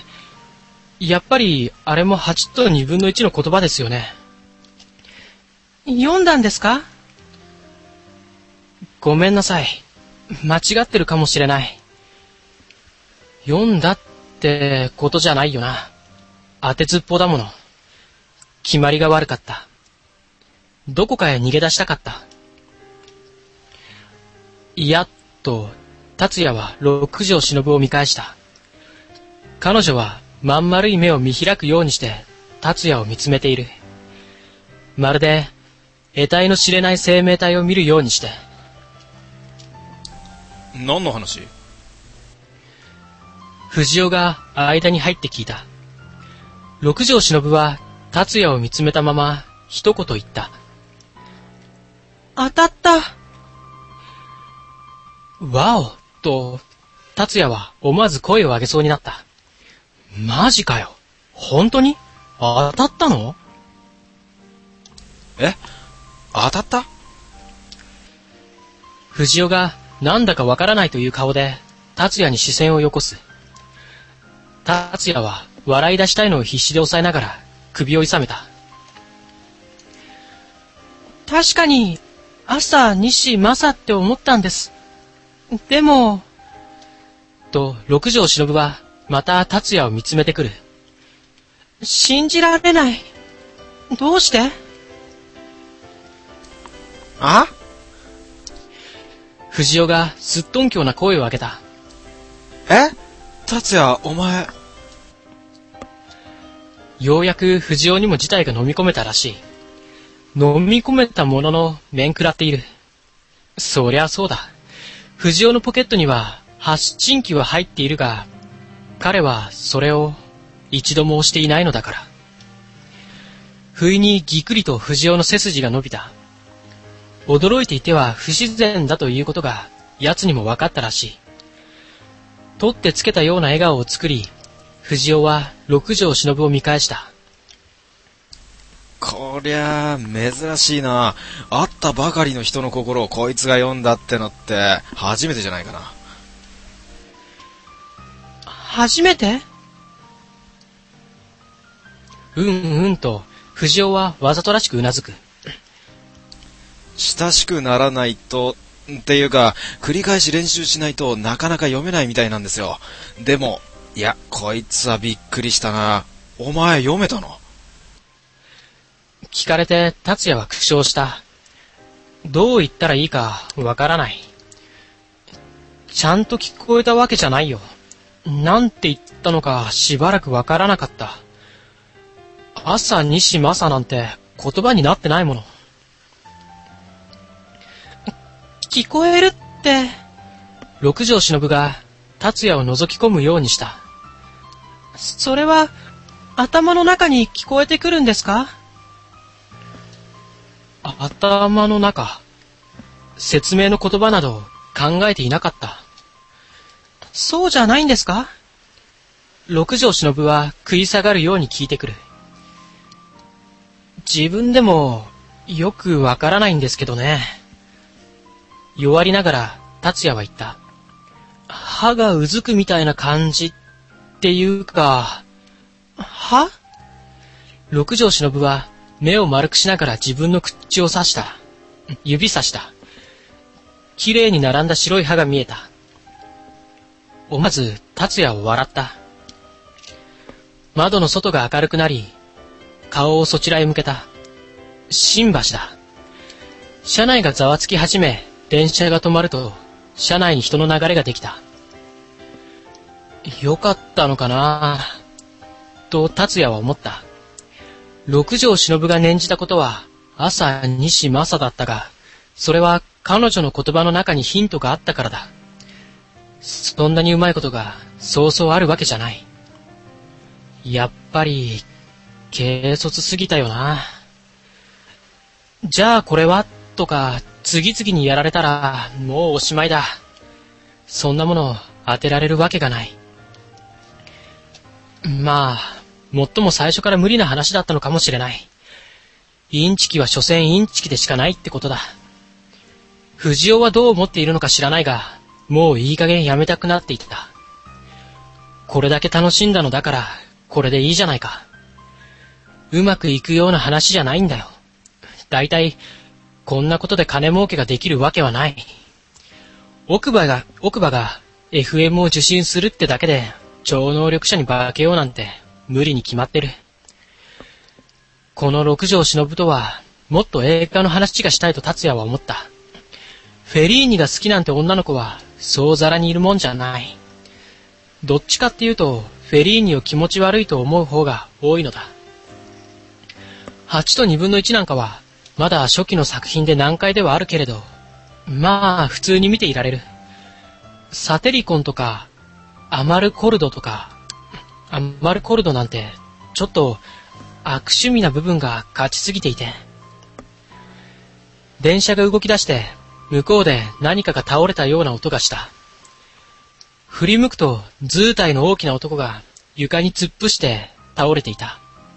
やっぱり、あれも8と2分の1の言葉ですよね。 読んだんですか？ ごめんなさい。間違ってるかもしれない。読んだってことじゃないよな。当てずっぽうだもの。決まりが悪かった。どこかへ逃げ出したかった。いやっと、達也は六条忍を見返した。彼女はまん丸い目を見開くようにして達也を見つめている。まるで得体の知れない生命体を見るようにして。 何の話？ 藤尾が間に入って聞いた。六条忍は達也を見つめたまま一言言った。 当たった。 わおと、達也は思わず声を上げそうになった。マジかよ。本当に？当たったの？ 当たった？ 藤尾がなんだかわからないという顔で達也に視線をよこす。達也は笑い出したいのを必死で抑えながら首を痛めた。 確かに、朝、西、正って思ったんです。でも、 と、六条忍はまた達也を見つめてくる。 信じられない。どうして？ あ？ 藤尾がすっとんきょうな声を上げた。 達也、お前。 ようやく藤尾にも事態が飲み込めたらしい。飲み込めたものの面食らっている。そりゃそうだ。藤尾のポケットには発信機は入っているが、彼はそれを一度も押していないのだから。不意にぎくりと藤尾の背筋が伸びた。驚いていては不自然だということが奴にも分かったらしい。取ってつけたような笑顔を作り、藤尾は六条忍を見返した。 こりゃあ珍しいな。会ったばかりの人の心をこいつが読んだってのって初めてじゃないかな。 初めて？ うんと藤尾はわざとらしくうなずく。 親しくならないとっていうか繰り返し練習しないとなかなか読めないみたいなんですよ。でもいやこいつはびっくりしたな。お前読めたの？ 聞かれて達也は苦笑した。どう言ったらいいかわからない。ちゃんと聞こえたわけじゃないよ。なんて言ったのかしばらくわからなかった。朝西正なんて言葉になってないもの。 聞こえるって。 六条忍が達也を覗き込むようにした。 それは、 頭の中に聞こえてくるんですか？ 頭の中。説明の言葉など考えていなかった。 そうじゃないんですか？ 六条忍は食い下がるように聞いてくる。自分でもよくわからないんですけどね。弱りながら達也は言った。歯がうずくみたいな感じっていうか。 は？ 六条忍は目を丸くしながら自分の口を指さした。綺麗に並んだ白い歯が見えた。思わず達也を笑った。窓の外が明るくなり、顔をそちらへ向けた。新橋だ。車内がざわつき始め、電車が止まると、車内に人の流れができた。よかったのかなと達也は思った。六条忍が念じたことは、朝西正だったが、それは彼女の言葉の中にヒントがあったからだ。そんなにうまいことがそうそうあるわけじゃない。やっぱり軽率すぎたよな。じゃあこれはとか次々にやられたらもうおしまいだ。そんなもの当てられるわけがない。まあもっとも最初から無理な話だったのかもしれない。インチキは所詮インチキでしかないってことだ。藤尾はどう思っているのか知らないが、もういい加減やめたくなっていった。これだけ楽しんだのだから、これでいいじゃないか。うまくいくような話じゃないんだよ。だいたい、こんなことで金儲けができるわけはない。奥歯が FM を受信するってだけで、超能力者に化けようなんて、無理に決まってる。この六条忍とは、もっと映画の話がしたいと達也は思った。フェリーニが好きなんて女の子は、そうざらにいるもんじゃない。どっちかっていうと、フェリーニを気持ち悪いと思う方が多いのだ。8と2分の1なんかは、まだ初期の作品で難解ではあるけれど、まあ、普通に見ていられる。サテリコンとか、アマルコルドなんて、ちょっと、悪趣味な部分が勝ちすぎていて。電車が動き出して、向こうで何かが倒れたような音がした。振り向くと図体の大きな男が床に突っ伏して倒れていた。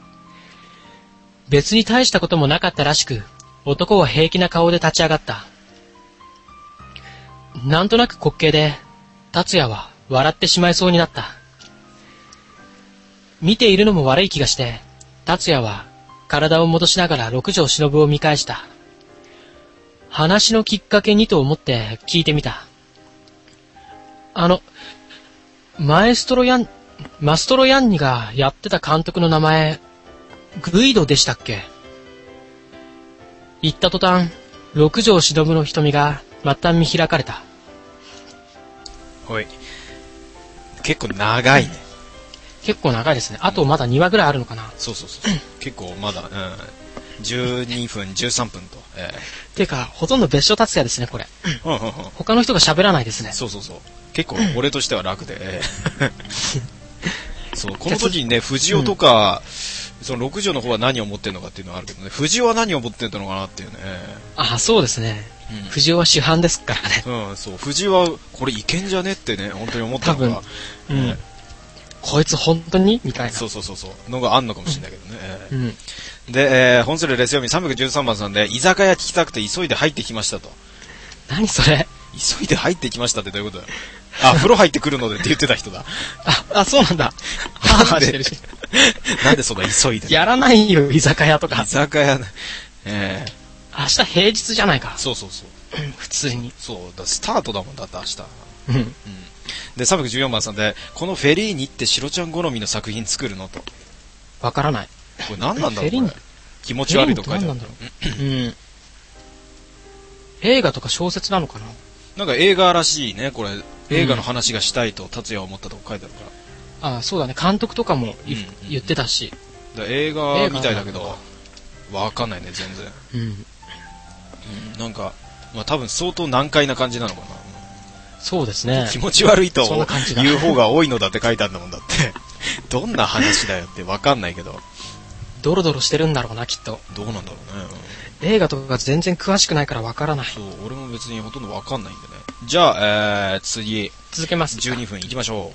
別に大したこともなかったらしく、男は平気な顔で立ち上がった。なんとなく滑稽で、達也は笑ってしまいそうになった。見ているのも悪い気がして、達也は体を戻しながら六条忍を見返した。話のきっかけにと思って聞いてみた。マストロヤンニがやってた監督の名前、グイドでしたっけ？言った途端、六条忍の瞳が末端見開かれた。 おい。結構長いね。 結構長いですね。あとまだ2話ぐらいあるのかな。 そう。結構まだ、12分、13分と。 ていうか、ほとんど別所達也ですね、これ。他の人が喋らないですね。 そう。結構、俺としては楽で。そう、この時にね、藤尾とか、その六条の方は何を持ってるのかっていうのはあるけどね、藤尾は何を持ってるのかなっていうね。 あ、そうですね。藤尾は主犯ですからね。 そう。藤尾は、これいけんじゃねってね、本当に思ったのが。 こいつ本当にみたいな。 そう。のがあんのかもしれないけどね。で、本するレス読み313番さんで、居酒屋聞きたくて急いで入ってきましたと。 何それ？ 急いで入ってきましたってどういうことだよ。風呂入ってくるのでって言ってた人だ。 そうなんだ。 なんでそんな急いで。 やらないよ、居酒屋とか。 居酒屋ね。 明日平日じゃないか。 そう。 普通に。 そう、スタートだもんだって明日。で、314番さんで、このフェリーニってシロちゃん好みの作品作るのと。 わからない。 これ何なんだろうこれ。気持ち悪いとか書いてある。 映画とか小説なのかな？ なんか映画らしいね、これ。映画の話がしたいと達也は思ったとか書いてあるから。 そうだね。監督とかも言ってたし。 映画みたいだけど、わかんないね、全然。なんか、まあ多分相当難解な感じなのかな。 そうですね。 気持ち悪いとそんな感じだ言う方が多いのだって書いてあるんだもんだって。どんな話だよってわかんないけど。 ドロドロしてるんだろうな、きっと。 どうなんだろうね。 映画とか全然詳しくないからわからない。 そう、俺も別にほとんどわかんないんでね。じゃあ、次。 続けます。 12分行きましょ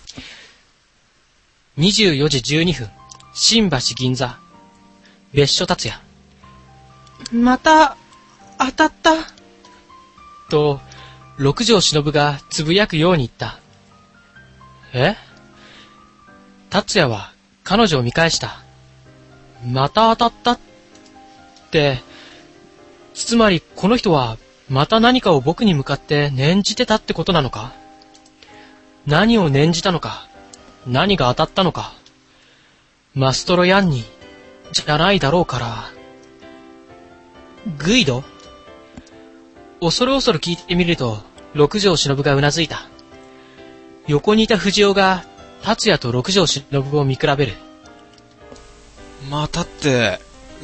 24時12分、新橋銀座。別所達也。 また、当たった。 と、六条忍がつぶやくように言った。え？達也は彼女を見返した。また当たったって、つまりこの人はまた何かを僕に向かって念じてたってことなのか？何を念じたのか、何が当たったのか、マストロヤンニじゃないだろうから。グイド？恐る恐る聞いてみると、六条忍がうなずいた。横にいた藤尾が達也と六条忍を見比べる。 またって、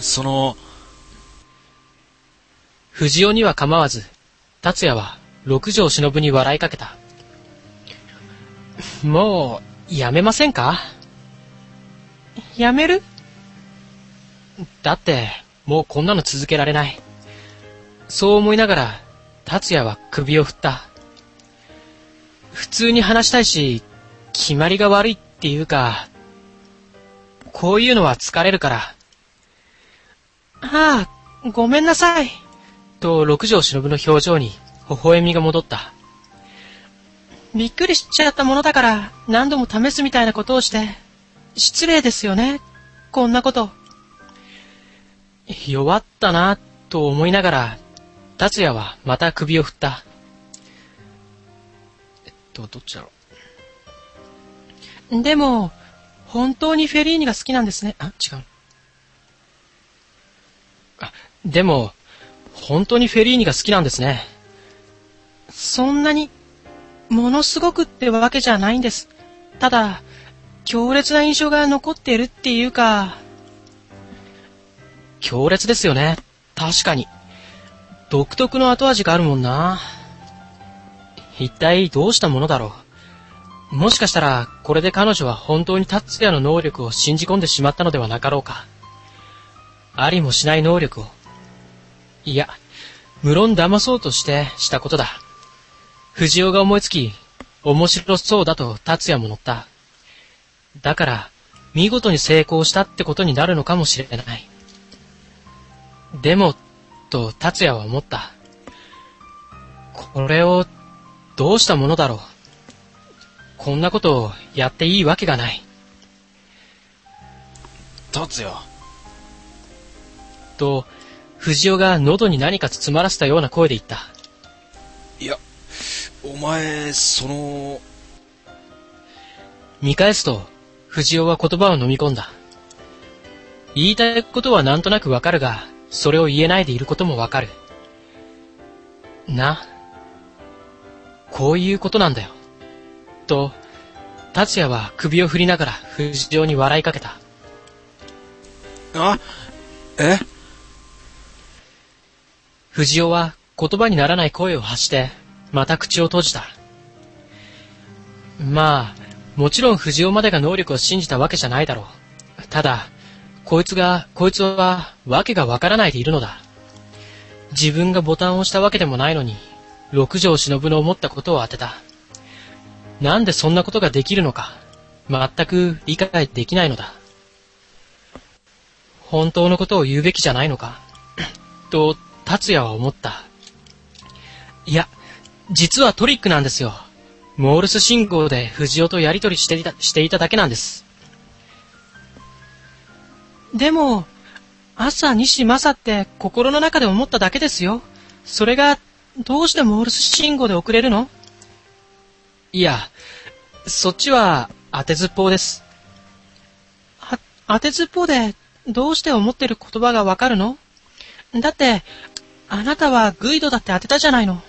藤尾には構わず、達也は六条忍に笑いかけた。もう、やめませんか？ やめる？ だって、もうこんなの続けられない。そう思いながら、達也は首を振った。普通に話したいし、決まりが悪いっていうか、こういうのは疲れるから。 ああ、ごめんなさい。 と、六条忍の表情に微笑みが戻った。 びっくりしちゃったものだから何度も試すみたいなことをして、失礼ですよね、こんなこと。 弱ったな、と思いながら、達也はまた首を振った。どっちだろう。でも、本当にフェリーニが好きなんですね。 あ、違う。でも、本当にフェリーニが好きなんですね。 そんなに、ものすごくってわけじゃないんです。ただ、強烈な印象が残っているっていうか。 強烈ですよね。確かに。独特の後味があるもんな。一体どうしたものだろう。もしかしたら、これで彼女は本当に達也の能力を信じ込んでしまったのではなかろうか。ありもしない能力を。いや、無論騙そうとしてしたことだ。藤尾が思いつき、面白そうだと達也も乗った。だから、見事に成功したってことになるのかもしれない。でも、と達也は思った。これを、どうしたものだろう。こんなことをやっていいわけがない。 達也。 と、藤尾が喉に何か詰まらせたような声で言った。 いや、お前、 見返すと、藤尾は言葉を飲み込んだ。言いたいことはなんとなくわかるが、それを言えないでいることもわかる。こういうことなんだよ。と、達也は首を振りながら藤尾に笑いかけた。藤尾は言葉にならない声を発して、また口を閉じた。まあ、もちろん藤尾までが能力を信じたわけじゃないだろう。ただ、こいつはわけがわからないでいるのだ。自分がボタンを押したわけでもないのに、六条忍の思ったことを当てた。なんでそんなことができるのか、全く理解できないのだ。本当のことを言うべきじゃないのか、と達也は思った。いや、実はトリックなんですよ。モールス信号で藤尾とやり取りしていただけなんです。 でも、朝西正って心の中で思っただけですよ。それが、どうしてモールス信号で送れるの？ いや、そっちは当てずっぽうです。 当てずっぽうで、どうして思ってる言葉がわかるの？だって、あなたはグイドだって当てたじゃないの。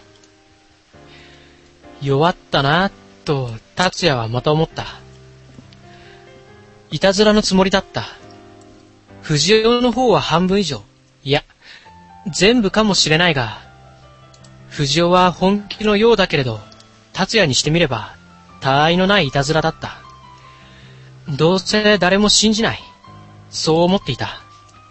弱ったな、と達也はまた思った。いたずらのつもりだった。藤尾の方は半分以上、いや、全部かもしれないが、藤尾は本気のようだけれど、 達也にしてみれば、他愛のないいたずらだった。どうせ誰も信じない。そう思っていた。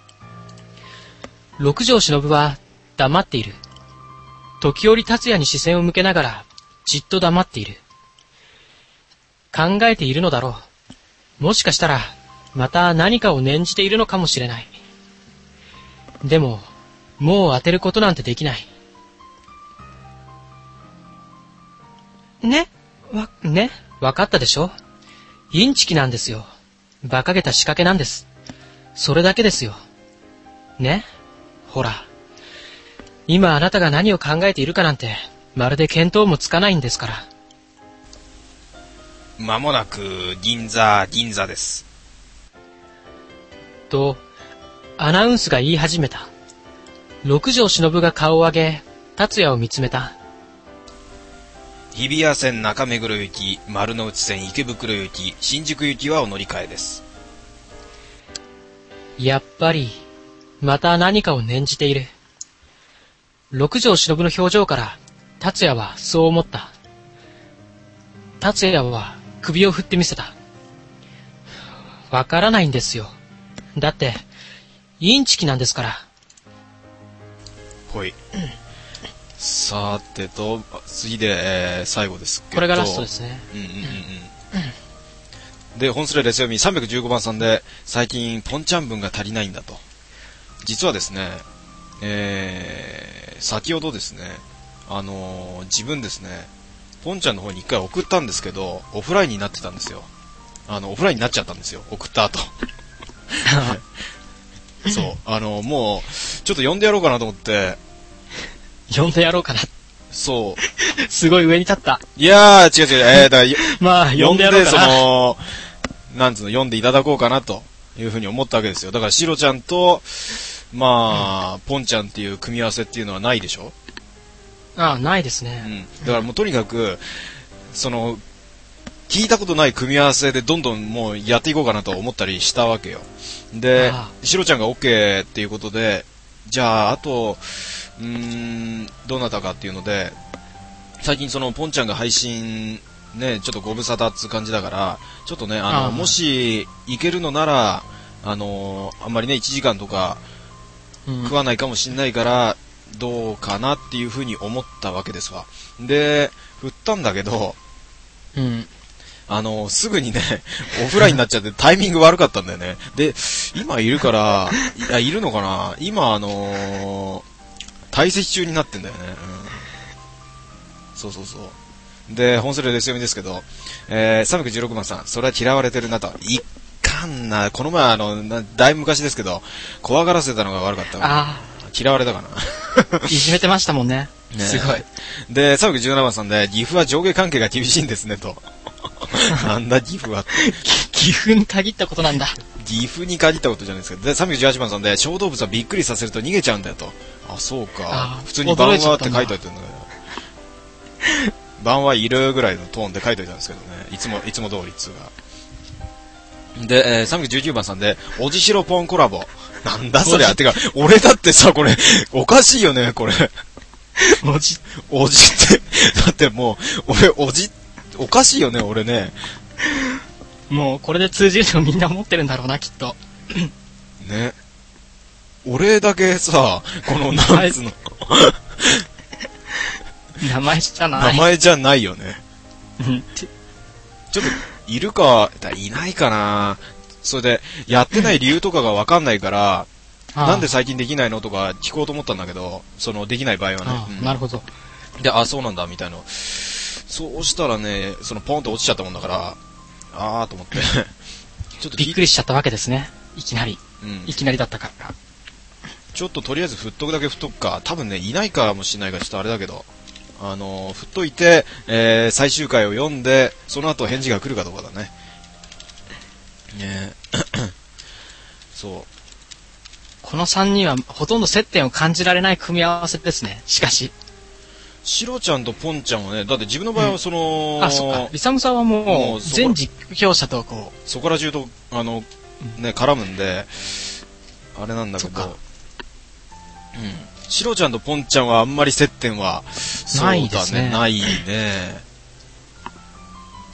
六条忍は黙っている。時折達也に視線を向けながら、じっと黙っている。考えているのだろう。もしかしたら、また何かを念じているのかもしれない。でも、もう当てることなんてできない。 ね、 わかったでしょ？インチキなんですよ。馬鹿げた仕掛けなんです。それだけですよ。ね？ほら。今あなたが何を考えているかなんて、まるで見当もつかないんですから。 間もなく、銀座です。 と、アナウンスが言い始めた。六条忍が顔を上げ、達也を見つめた。 日比谷線中目黒行き、丸の内線池袋行き、新宿行きはお乗り換えです。 やっぱり、また何かを念じている。六条忍の表情から、達也はそう思った。達也は首を振ってみせた。わからないんですよ。だって、インチキなんですから。 ほい。さてと、次で、最後ですけど。 これがラストですね。 で、本スレレス読み315番さんで、最近、ポンちゃん分が足りないんだと。実はですね、先ほどですね、自分ですね、ポンちゃんの方に一回送ったんですけど、オフラインになってたんですよ。オフラインになっちゃったんですよ、送った後。そう、もう、ちょっと呼んでやろうかなと思って。 呼んでやろうかな。 そう。 すごい上に立った。 いやー、違う。だからまあ、呼んでやろうかな。 読んでいただこうかなというふうに思ったわけですよ。だから、シロちゃんと、まあ、ポンちゃんっていう組み合わせっていうのはないでしょ？ ああ、ないですね。 だからもうとにかく、聞いたことない組み合わせでどんどんもうやっていこうかなと思ったりしたわけよ。で、シロちゃんが OK っていうことで、じゃあ、あと、どなたかっていうので、最近ポンちゃんが配信、ね、ちょっとご無沙汰って感じだから、ちょっとね、もし、行けるのなら、あんまりね、1時間とか、食わないかもしんないから、どうかなっていうふうに思ったわけですわ。で、振ったんだけど、すぐにね、オフラインになっちゃってタイミング悪かったんだよね。で、今いるから、いるのかな？今退席中になってんだよね。そう。で、本スレレス読みですけど、316番さん、それは嫌われてるなと。いかんな。この前だいぶ昔ですけど、怖がらせたのが悪かったから。嫌われたかな。 いじめてましたもんね。すごい。 で、317番さんで、岐阜は上下関係が厳しいんですね、と。なんだ、岐阜は。 岐阜に限ったことなんだ。 岐阜に限ったことじゃないですけど。で、318番さんで、小動物はびっくりさせると逃げちゃうんだよ、と。あ、そうか。普通に晩話って書いておいてるんだけど。晩話いるぐらいのトーンで書いておいたんですけどね。いつも通りっつうが。で、319番さんで、おじしろポンコラボ。なんだそれ。てか、俺だってさ、これ、おかしいよね、これ。おじって、だってもう、俺、おかしいよね、俺ね。 もう、これで通じるのみんな思ってるんだろうな、きっと。 ね。俺だけさ、この、なんつうの。 名前じゃない。 名前じゃないよね。ちょっと、いるか、いないかな。それで、やってない理由とかがわかんないから、なんで最近できないのとか聞こうと思ったんだけど、できない場合はね。 なるほど。 で、そうなんだ、みたいな。そうしたらね、ポンと落ちちゃったもんだから、と思って。 ちょっとびっくりしちゃったわけですね。いきなり。いきなりだったから。 ちょっととりあえず振っとくだけ振っとくか。多分ね、いないかもしれないから、ちょっとあれだけど。振っといて、最終回を読んで、その後返事が来るかどうかだね。そう。 この3人はほとんど接点を感じられない組み合わせですね。しかし。 シロちゃんとポンちゃんはね、だって自分の場合はそっか。リサムさんはもう、全実況者とこう。 そこら中と、絡むんで、あれなんだけど。シロちゃんとポンちゃんはあんまり接点は、 ないですね。 ないね。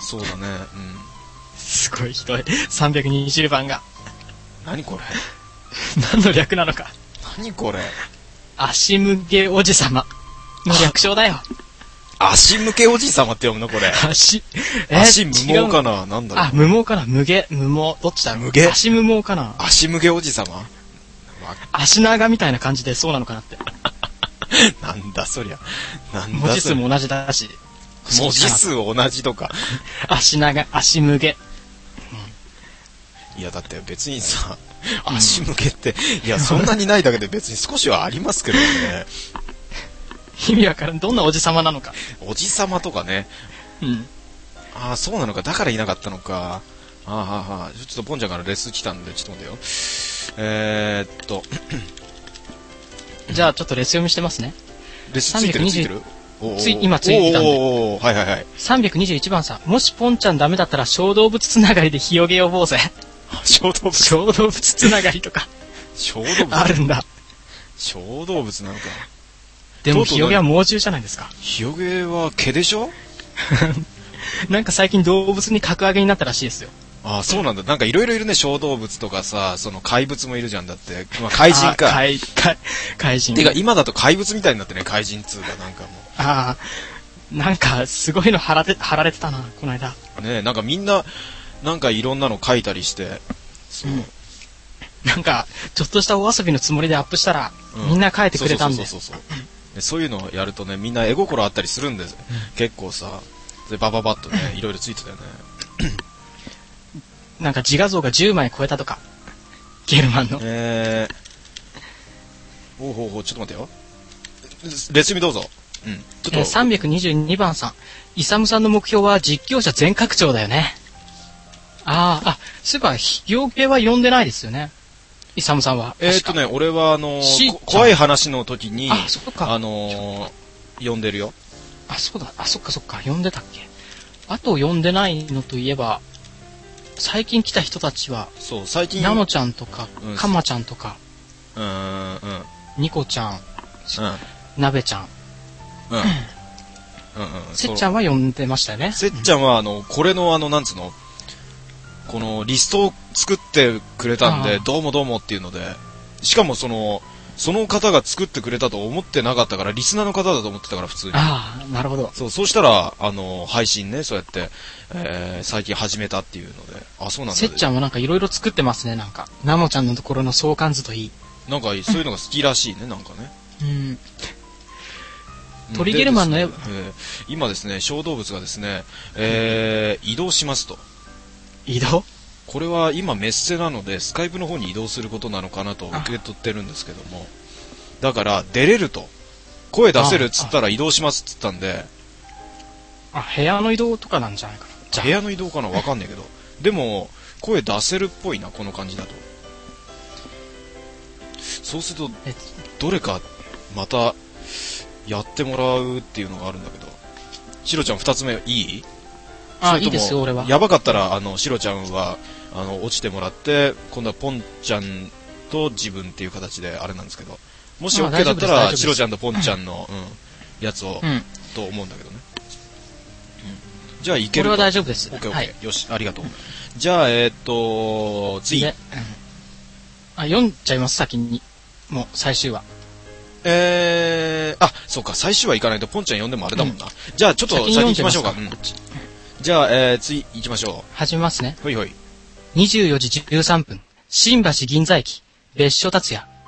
そうだね。 すごいひどい。320番が。 何これ何の略なのか。 何これ足向けおじさまの略称だよ。 足向けおじさまって読むのこれ。 足無毛かななんだろう。 無毛かな無毛。どっちだろう。 無毛足無毛かな足向けおじさま足長みたいな感じでそうなのかなって。 なんだそりゃ。なんだ文字数も同じだし。 文字数同じとか。 足長、足無毛。 いやだって別にさ、足向けって、いやそんなにないだけで別に少しはありますけどね。 意味わからん。どんなおじさまなのか。 おじさまとかね。ああ、そうなのか。だからいなかったのか。ちょっとポンちゃんからレス来たんで、ちょっと待ってよ。 じゃあちょっとレス読みしてますね。 レスついてる今ついたんで。 はいはいはい。 321番さん。もしポンちゃんダメだったら小動物つながりでひよげ呼ぼうぜ。 小動物つながりとか。 小動物あるんだ。 小動物なのか。 でもひよげは猛獣じゃないですか。 ひよげは毛でしょなんか最近動物に格上げになったらしいですよ。 ああ、そうなんだ。なんかいろいろいるね、小動物とかさ、その怪物もいるじゃんだって。まあ怪人か。 怪人。 てか今だと怪物みたいになってね、怪人2がなんかもう。 なんかすごいの貼られてたな、この間。 ねえ、なんかみんな、なんかいろんなの書いたりして。そう。 なんか、ちょっとしたお遊びのつもりでアップしたら、みんな書いてくれたんで。 そういうのをやるとね、みんな絵心あったりするんです。結構さ、でバババッとね、いろいろついてたよね。 なんか自画像が10枚超えたとか。ゲルマンの。 ちょっと待ってよ。レスミどうぞ。 ちょっと322番さん。イサムさんの目標は実況者全拡張だよね。そういえば、ひよげは読んでないですよね。イサムさんは。 俺は怖い話の時に、読んでるよ。 そうだ。そっか。読んでたっけ。あと読んでないのといえば、最近来た人たちは、 最近。 ナノちゃんとか、カマちゃんとか、ニコちゃん、ナベちゃん。せっちゃんは読んでましたよね。 せっちゃんは、これのなんつうの、このリストを作ってくれたんで、どうもっていうので、しかもその方が作ってくれたと思ってなかったから、リスナーの方だと思ってたから、普通に。 なるほど。 そうしたら、配信ね、そうやって、最近始めたっていうので、そうなんだ。 せっちゃんはなんかいろいろ作ってますね、なんか。ナモちゃんのところの相関図といい。 なんか、そういうのが好きらしいね、なんかね。 トリゲルマンの絵、 今ですね、小動物がですね、移動しますと。 移動？ これは今メッセなのでスカイプの方に移動することなのかなと受け取ってるんですけども、だから出れると声出せるっつったら移動しますっつったんで、 部屋の移動とかなんじゃないかな。 部屋の移動かなわかんないけど、でも声出せるっぽいな、この感じだと。そうするとどれかまたやってもらうっていうのがあるんだけど、シロちゃん2つ目いい？ いいですよ、俺は。 やばかったら、シロちゃんは、落ちてもらって、今度はポンちゃんと自分っていう形であれなんですけど、もし OK だったら、シロちゃんとポンちゃんの、やつを、と思うんだけどね。じゃあ、いける。 これは大丈夫です。 OK。よし、ありがとう。じゃあ、次。 読んじゃいます、先に。もう、最終話。 そうか、最終話行かないとポンちゃん呼んでもあれだもんな。じゃあ、ちょっと先行きましょうか。じゃあ、次行きましょう。 始めますね。 ほいほい。 24時13分、新橋銀座駅、別所達也。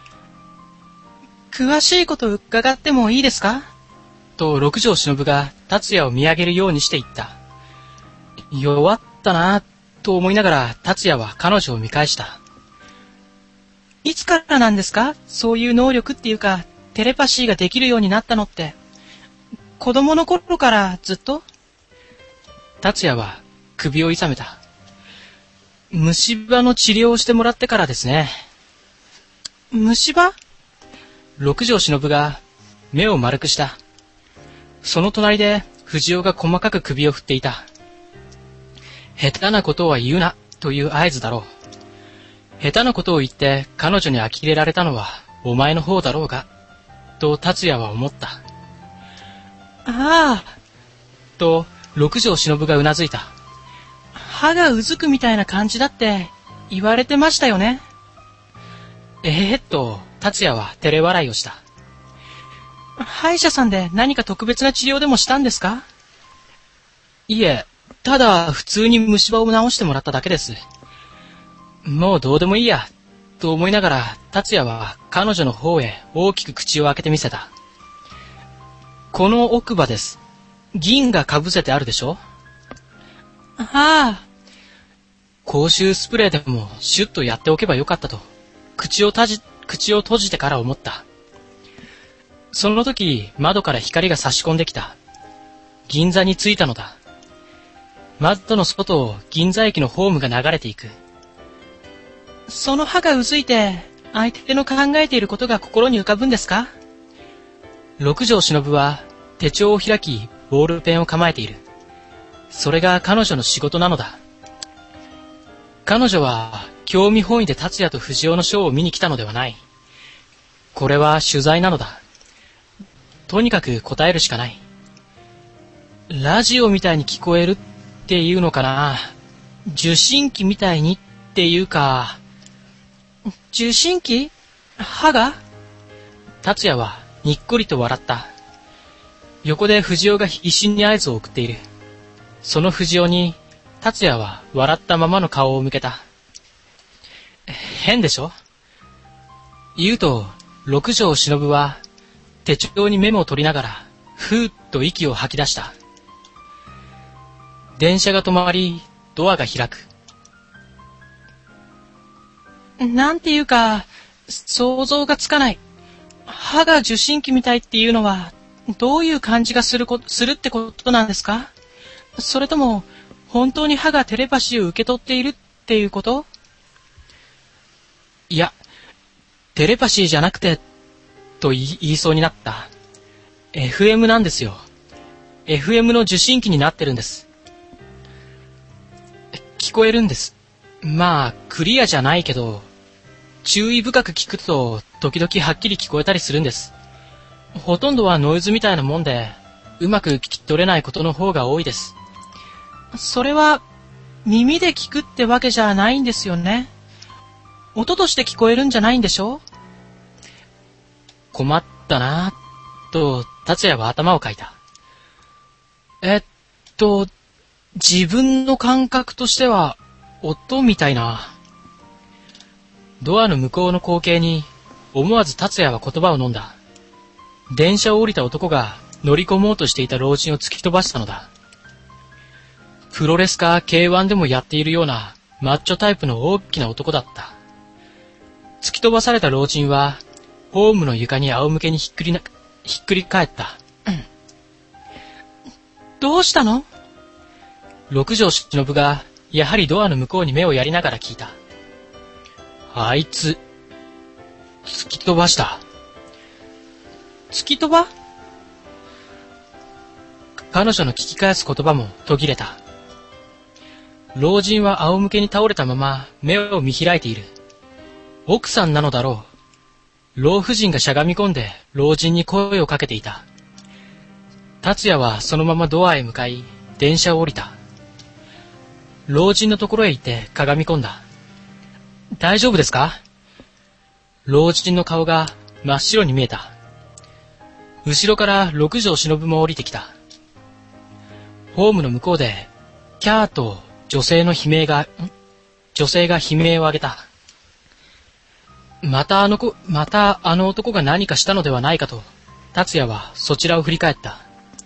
詳しいこと伺ってもいいですか？ と、六条忍が達也を見上げるようにして言った。弱ったなぁ、と思いながら達也は彼女を見返した。 いつからなんですか？そういう能力っていうか、テレパシーができるようになったのって。子供の頃からずっと？ 達也は首を痛めた。虫歯の治療をしてもらってからですね。 虫歯？ 六条忍が目を丸くした。その隣で藤尾が細かく首を振っていた。下手なことは言うなという合図だろう。下手なことを言って彼女に呆れられたのはお前の方だろうが、と達也は思った。 と六条忍がうなずいた。 歯がうずくみたいな感じだって言われてましたよね。 達也は照れ笑いをした。 歯医者さんで何か特別な治療でもしたんですか？ いえ、ただ普通に虫歯を治してもらっただけです。もうどうでもいいや、と思いながら達也は彼女の方へ大きく口を開けてみせた。この奥歯です。銀がかぶせてあるでしょ？ はあ。 口臭スプレーでもシュッとやっておけばよかったと、口を閉じてから思った。その時、窓から光が差し込んできた。銀座に着いたのだ。窓の外を銀座駅のホームが流れていく。 その歯がうずいて、相手の考えていることが心に浮かぶんですか？ 六条忍は手帳を開き、ボールペンを構えている。それが彼女の仕事なのだ。彼女は興味本位で達也と藤尾のショーを見に来たのではない。これは取材なのだ。とにかく答えるしかない。ラジオみたいに聞こえるっていうのかな。受信機みたいにっていうか。 受信機？歯が？ 達也はにっこりと笑った。横で藤尾が必死に合図を送っている。その藤尾に達也は笑ったままの顔を向けた。変でしょ？言うと、六条忍は手帳にメモを取りながらふーっと息を吐き出した。電車が止まり、ドアが開く。 なんていうか、想像がつかない。歯が受信機みたいっていうのは、どういう感じがするってことなんですか？それとも、本当に歯がテレパシーを受け取っているっていうこと？ いや、テレパシーじゃなくて、と言いそうになった。FM なんですよ。FM の受信機になってるんです。聞こえるんです。まあ、クリアじゃないけど、注意深く聞くと、時々はっきり聞こえたりするんです。ほとんどはノイズみたいなもんで、うまく聞き取れないことの方が多いです。 それは、耳で聞くってわけじゃないんですよね。音として聞こえるんじゃないんでしょ？ 困ったなぁ、と、達也は頭をかいた。自分の感覚としては、音みたいな。ドアの向こうの光景に、思わず達也は言葉を飲んだ。電車を降りた男が乗り込もうとしていた老人を突き飛ばしたのだ。プロレスか K1 でもやっているようなマッチョタイプの大きな男だった。突き飛ばされた老人は、ホームの床に仰向けにひっくり返った。 どうしたの？ 六条忍が、やはりドアの向こうに目をやりながら聞いた。あいつ、突き飛ばした。 突き飛ば？ 彼女の聞き返す言葉も途切れた。老人は仰向けに倒れたまま目を見開いている。奥さんなのだろう。老婦人がしゃがみ込んで老人に声をかけていた。達也はそのままドアへ向かい、電車を降りた。老人のところへ行ってかがみ込んだ。大丈夫ですか？老人の顔が真っ白に見えた。後ろから六条忍も降りてきた。ホームの向こうで、キャーと女性が悲鳴を上げた。またあの男が何かしたのではないかと、達也はそちらを振り返った。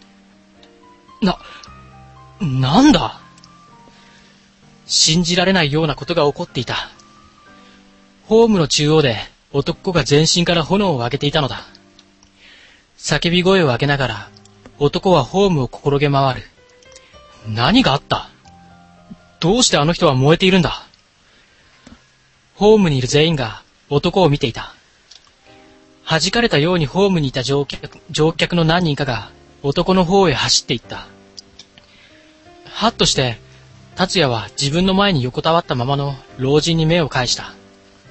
なんだ？信じられないようなことが起こっていた。ホームの中央で男が全身から炎を上げていたのだ。叫び声を上げながら、男はホームを転げ回る。何があった？どうしてあの人は燃えているんだ？ホームにいる全員が男を見ていた。弾かれたようにホームにいた乗客の何人かが男の方へ走っていった。はっとして、達也は自分の前に横たわったままの老人に目を返した。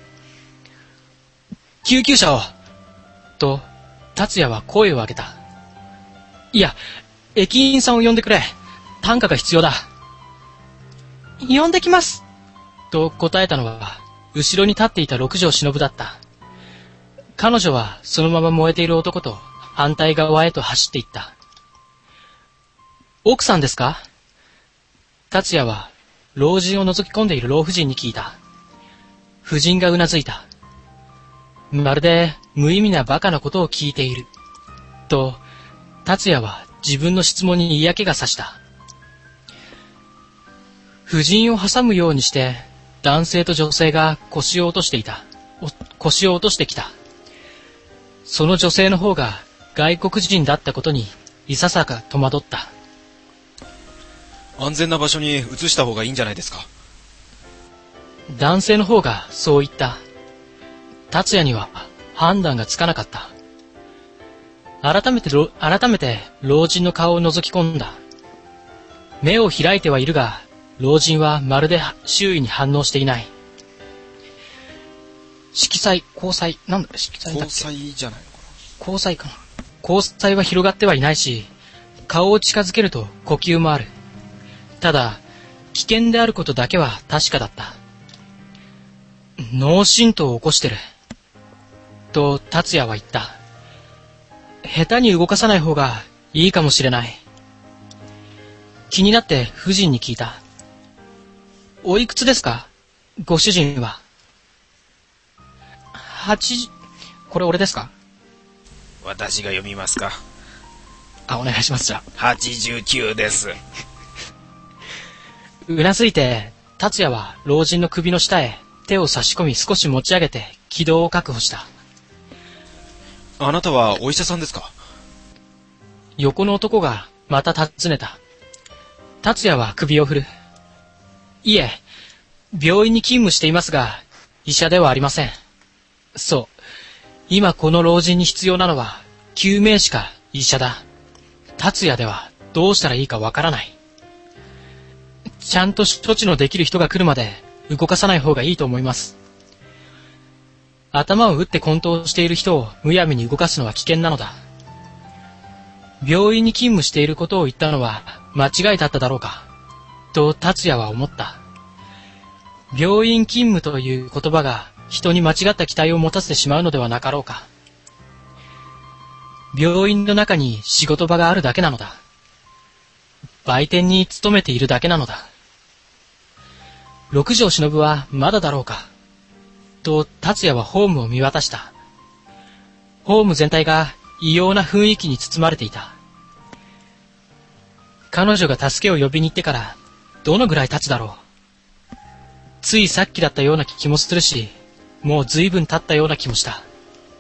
救急車を！と、達也は声を上げた。いや、駅員さんを呼んでくれ。 短歌が必要だ。 呼んできます。 と答えたのは、後ろに立っていた六条忍だった。彼女はそのまま燃えている男と反対側へと走っていった。奥さんですか？達也は老人を覗き込んでいる老婦人に聞いた。婦人がうなずいた。まるで無意味な馬鹿なことを聞いている。と、達也は自分の質問に嫌気がさした。婦人を挟むようにして男性と女性が腰を落としてきた。その女性の方が外国人だったことにいささか戸惑った。 安全な場所に移した方がいいんじゃないですか。 男性の方がそう言った。達也には判断がつかなかった。改めて老人の顔を覗き込んだ。目を開いてはいるが、老人はまるで周囲に反応していない。色彩、光彩、なんだ、色彩だっけ？ 交際じゃないのかな。 光彩かな。光彩は広がってはいないし、顔を近づけると呼吸もある。ただ、危険であることだけは確かだった。脳震盪を起こしてる。と、達也は言った。下手に動かさない方がいいかもしれない。気になって婦人に聞いた。おいくつですか？ご主人は。これ俺ですか？ 私が読みますか。 お願いします。じゃあ。 89です。 うなずいて、達也は老人の首の下へ手を差し込み少し持ち上げて気道を確保した。 あなたはお医者さんですか？ 横の男がまた尋ねた。達也は首を振る。いえ、病院に勤務していますが、医者ではありません。そう、今この老人に必要なのは救命士か医者だ。達也ではどうしたらいいかわからない。ちゃんと処置のできる人が来るまで動かさない方がいいと思います。頭を打って混沌している人をむやみに動かすのは危険なのだ。病院に勤務していることを言ったのは間違いだっただろうか、と達也は思った。病院勤務という言葉が人に間違った期待を持たせてしまうのではなかろうか。病院の中に仕事場があるだけなのだ。売店に勤めているだけなのだ。六条忍はまだだろうか、と達也はホームを見渡した。ホーム全体が異様な雰囲気に包まれていた。彼女が助けを呼びに行ってからどのぐらい経つだろう。ついさっきだったような気もするし、もう随分経ったような気もした。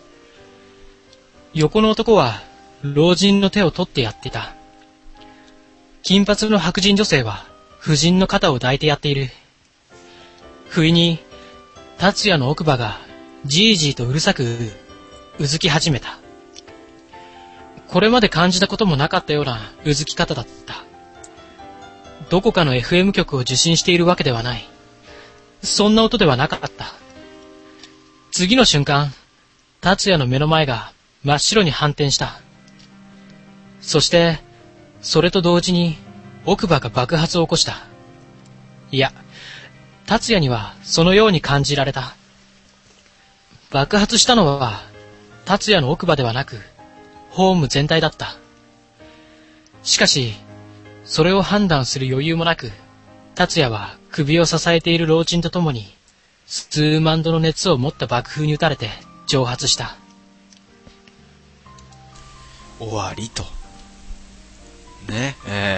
横の男は老人の手を取ってやっていた。金髪の白人女性は婦人の肩を抱いてやっている。不意に達也の奥歯がじーじーとうるさくうずき始めた。これまで感じたこともなかったようなうずき方だった。どこかの FM 局を受信しているわけではない。そんな音ではなかった。次の瞬間、達也の目の前が真っ白に反転した。そして、それと同時に奥歯が爆発を起こした。いや、達也にはそのように感じられた。爆発したのは達也の奥歯ではなく、ホーム全体だった。しかし、それを判断する余裕もなく、達也は首を支えている老人と共に数万度の熱を持った爆風に打たれて蒸発した。 終わりとね。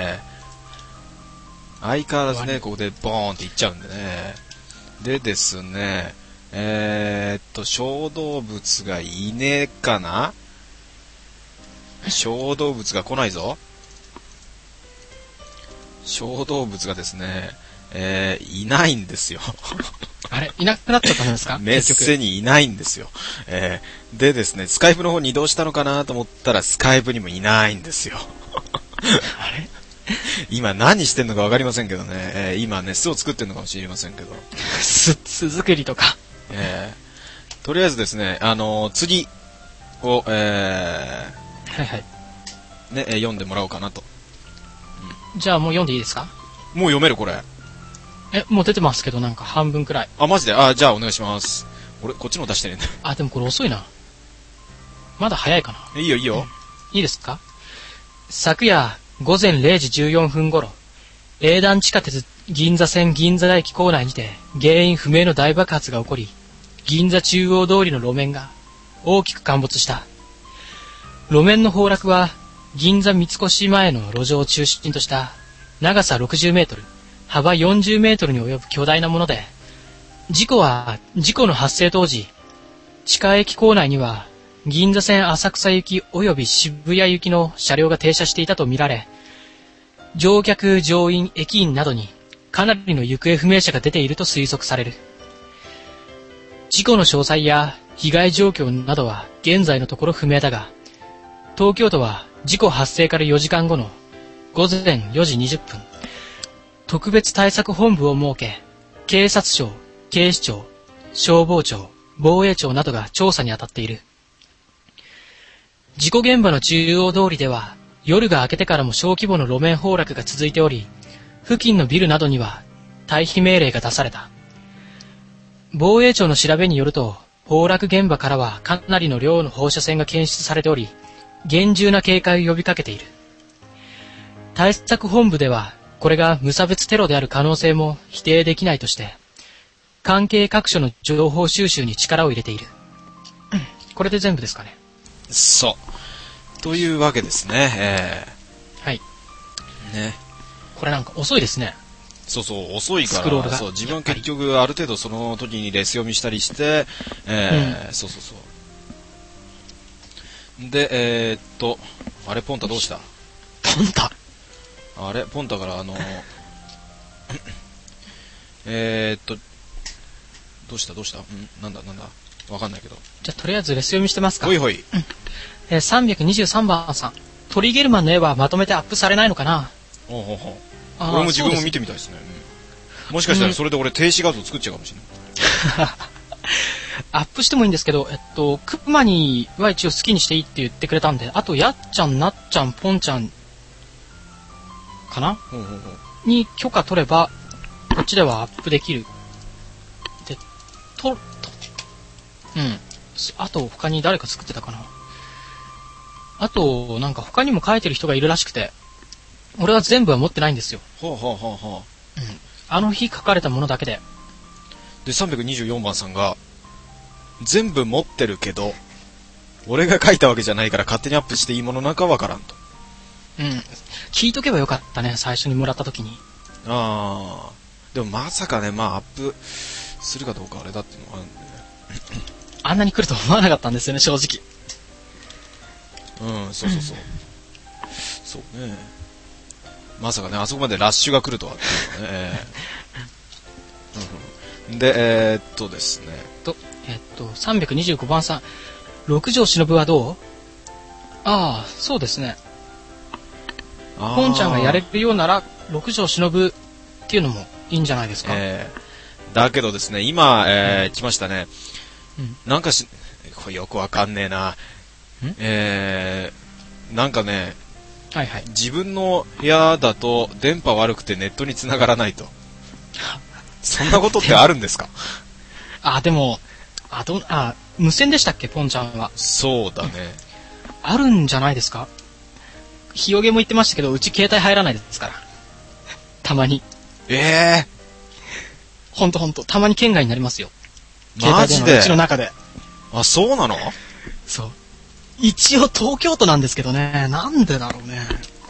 相変わらずね、ここでボーンっていっちゃうんでね。でですね、小動物がいねえかな。小動物が来ないぞ。小動物がですね、いないんですよ。 あれ、いなくなっちゃったんですか？ メッセにいないんですよ。でですね、スカイプの方に移動したのかなと思ったら、スカイプにもいないんですよ。 あれ今何してんのかわかりませんけどね、今ね、巣を作ってんのかもしれませんけど。 巣作りとか。 とりあえずですね、次を、 はいはい。 ね、読んでもらおうかなと。 じゃあもう読んでいいですか？ もう読めるこれ。 もう出てますけど、なんか半分くらい。 あ、マジで？じゃあお願いします。俺、こっちの出してねえんだ。 でもこれ遅いな。まだ早いかな。 いいよいいよ。 いいですか？昨夜午前0時14分頃、営団地下鉄銀座線銀座駅構内にて原因不明の大爆発が起こり、銀座中央通りの路面が大きく陥没した。路面の崩落は銀座三越前の路上を中心とした長さ60メートル、幅40メートルに及ぶ巨大なもので、事故の発生当時、地下駅構内には銀座線浅草行き及び渋谷行きの車両が停車していたとみられ、乗客乗員駅員などにかなりの行方不明者が出ていると推測される。事故の詳細や被害状況などは現在のところ不明だが、東京都は事故発生から4時間後の午前4時20分、特別対策本部を設け、警察庁、警視庁、消防庁、防衛庁などが調査に当たっている。事故現場の中央通りでは、夜が明けてからも小規模の路面崩落が続いており、付近のビルなどには退避命令が出された。防衛庁の調べによると、崩落現場からはかなりの量の放射線が検出されており、厳重な警戒を呼びかけている。対策本部では、これが無差別テロである可能性も否定できないとして、関係各所の情報収集に力を入れている。これで全部ですかね。 そう。というわけですね。 はい。 ね。これなんか遅いですね。 そうそう、遅いから、そう、自分は結局ある程度その時にレス読みしたりして、そうそうそう。で、あれ、ポンタどうした？ ポンタ？ あれ、ポンタからどうしたなんだわかんないけど。 じゃあとりあえずレス読みしてますか？ ほいほい。 323番さん。トリゲルマンの絵はまとめてアップされないのかな？ ほう。俺も自分も見てみたいですね。もしかしたらそれで俺停止画像作っちゃうかもしれない。 アップしてもいいんですけど、クマには一応好きにしていいって言ってくれたんで、あとやっちゃん、なっちゃん、ポンちゃんかな？に許可取れば、こっちではアップできる。で、あと他に誰か作ってたかな？あと、なんか他にも書いてる人がいるらしくて、俺は全部は持ってないんですよ。あの日書かれたものだけで。 で、324番さんが、全部持ってるけど、俺が書いたわけじゃないから勝手にアップしていいものなんかわからんと。 聞いとけばよかったね、最初にもらった時に。 でもまさかね、アップするかどうかあれだっていうのがあるんでね。 あんなに来ると思わなかったんですよね、正直。 そう。そうね。まさかね、あそこまでラッシュが来るとはっていうね。で、ですね。 325番さん。六条忍はどう？そうですね。ポンちゃんがやれるようなら、六条忍っていうのもいいんじゃないですか。 だけどですね、今、来ましたね。なんかこれよくわかんねえな。なんかね、自分の部屋だと電波悪くてネットに繋がらないと。そんなことってあるんですか？ でも、無線でしたっけ、ポンちゃんは。 そうだね。 あるんじゃないですか？日よげも言ってましたけど、うち携帯入らないですから。たまに。ほんと、たまに圏外になりますよ。 マジで？ うちの中で。 そうなの？ そう。一応東京都なんですけどね、なんでだろうね。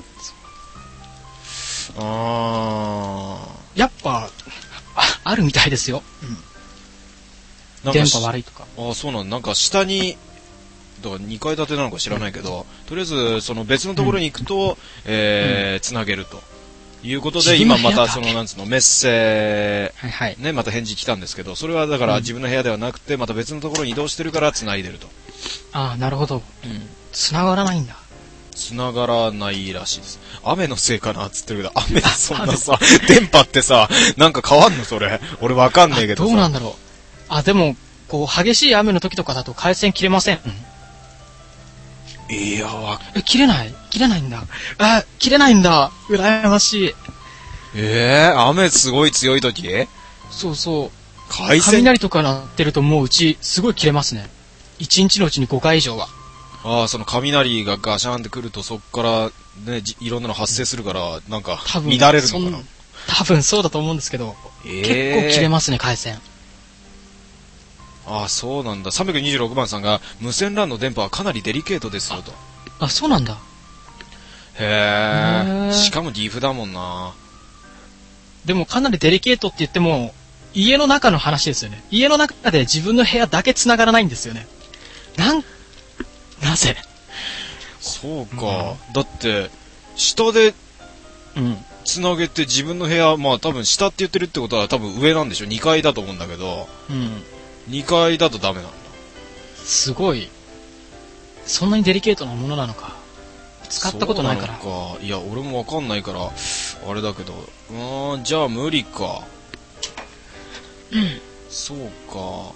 やっぱ、あるみたいですよ。電波悪いとか。 そうなんだ。なんか下に、だから2階建てなのか知らないけど、とりあえずその別のところに行くと、つなげるということで、今またそのなんつうのメッセね、また返事来たんですけど、それはだから自分の部屋ではなくて、また別のところに移動してるからつないでると。 なるほど。つながらないんだ。 つながらないらしいです。雨のせいかなっつってるけど、雨そんなさ、電波ってさ、なんか変わんのそれ。俺わかんねえけどさ。 どうなんだろう。でも、こう、激しい雨の時とかだと回線切れません。 いや切れないんだ。切れないんだ。羨ましい。 雨すごい強い時？ そうそう。 回線？ 雷とか鳴ってるともううちすごい切れますね。1日のうちに5回以上は。 その雷がガシャンってくるとそっからね、いろんなの発生するから、なんか乱れるのかな？ 多分そうだと思うんですけど、結構切れますね、回線。 そうなんだ。326番さんが、無線 LAN の電波はかなりデリケートですよと。 そうなんだ。 しかも岐阜だもんな。 でもかなりデリケートって言っても、家の中の話ですよね。家の中で自分の部屋だけ繋がらないんですよね。なぜ？ そうか。だって、下で、繋げて自分の部屋、まあ多分下って言ってるってことは多分上なんでしょ。2階だと思うんだけど、2階だとダメなんだ。 すごい。そんなにデリケートなものなのか。使ったことないから。 そうなのか。いや、俺もわかんないから、あれだけど。じゃあ無理か。そうか。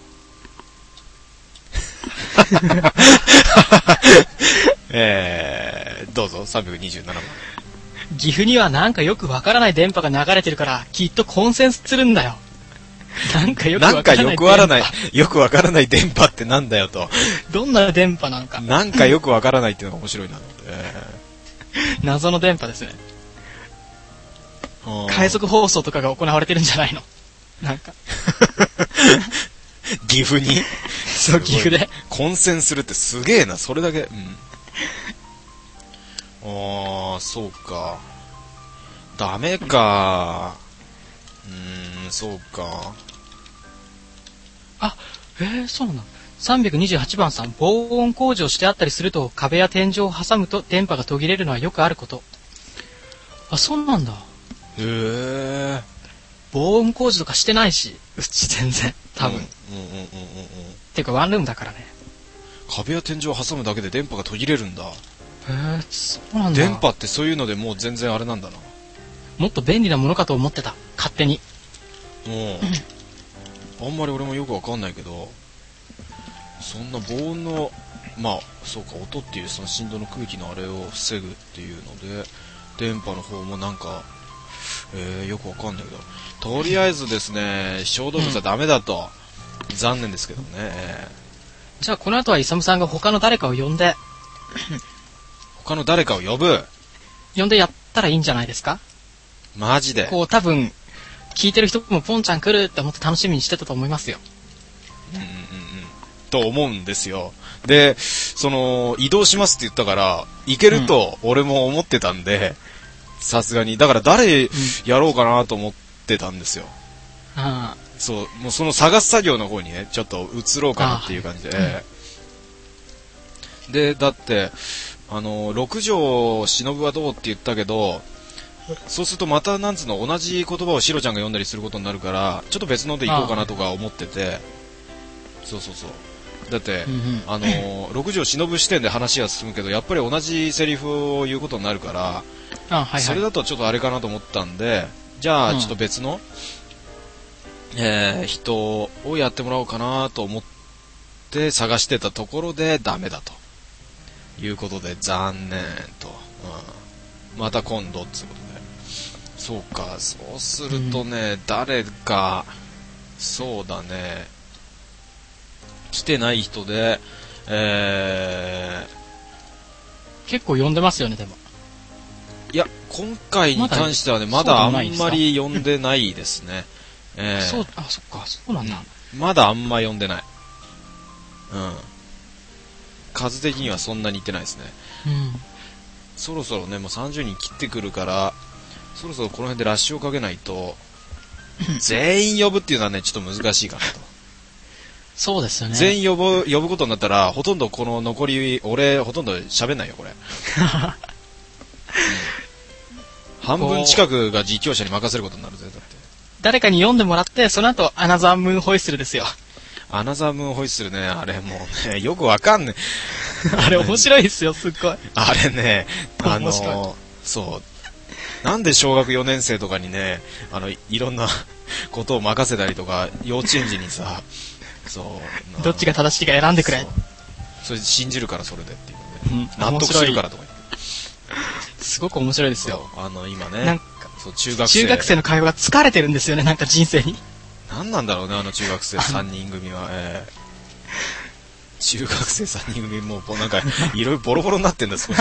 どうぞ、327番。 岐阜にはなんかよくわからない電波が流れてるから、きっと混戦するんだよ。なんかよくわからない。 よくわからない電波ってなんだよと。 どんな電波なんか。 なんかよくわからないっていうのが面白いな。 謎の電波ですね。快速放送とかが行われてるんじゃないの？なんか。 岐阜に？ そう、岐阜で。 混戦するってすげえな、それだけ。そうか。ダメか。そうか。 そうなんだ。328番さん、防音工事をしてあったりすると壁や天井を挟むと電波が途切れるのはよくあること。そうなんだ。防音工事とかしてないし、うち全然、多分。ていうかワンルームだからね。 壁や天井を挟むだけで電波が途切れるんだ。 そうなんだ。 電波ってそういうのでもう全然あれなんだな。 もっと便利なものかと思ってた、勝手に。 あんまり俺もよくわかんないけど、そんな防音の、そうか、音っていうその振動の空気のあれを防ぐっていうので、電波の方もなんか、よくわかんないけど、とりあえずですね、小動物はダメだと。残念ですけどね。 じゃあこの後はイサムさんが他の誰かを呼んで、 他の誰かを呼んでやったらいいんじゃないですか？ マジで？ 多分、聞いてる人もポンちゃん来るって思って楽しみにしてたと思いますよ。 と思うんですよ。で、移動しますって言ったから、行けると俺も思ってたんで、さすがに。だから誰やろうかなと思ってたんですよ。そう、もうその探す作業の方にね、ちょっと移ろうかなっていう感じで。で、だって、六条忍はどうって言ったけど、そうするとまた同じ言葉をシロちゃんが読んだりすることになるから、ちょっと別ので行こうかなとか思ってて、そう。だって、六条忍視点で話は進むけど、やっぱり同じセリフを言うことになるから、それだとちょっとあれかなと思ったんで、じゃあちょっと別の、人をやってもらおうかなと思って探してたところでダメだということで残念と、また今度ってことで、そうか、そうするとね、誰か、そうだね、来てない人で、 結構呼んでますよね、でも。 いや、今回に関してはね、まだあんまり呼んでないですね。 そっか、そうなんだ。 まだあんま呼んでない。数的にはそんなにいってないですね。そろそろね、もう30人切ってくるから、そろそろこの辺でラッシュをかけないと、全員呼ぶっていうのはね、ちょっと難しいかなと。 そうですよね。 全員呼ぶことになったら、ほとんどこの残り、俺、ほとんど喋んないよ、これ。半分近くが実況者に任せることになるぜ、だって。 誰かに読んでもらって、その後、アナザームーンホイッスルですよ。 アナザームーンホイッスルね、あれもうね、よくわかんねえ。あれ面白いですよ、すっごい。 あれね、そう。なんで小学4年生とかにね、いろんなことを任せたりとか、幼稚園児にさ、そう。 どっちが正しいか選んでくれ。 それ信じるからそれでっていうので。 納得するからとか言って。 すごく面白いですよ。 今ね。 なんか、 そう中学生の会話が疲れてるんですよね、なんか人生に。 何なんだろうね、中学生3人組は。中学生3人組もうなんか、いろいろボロボロになってんだ、そう。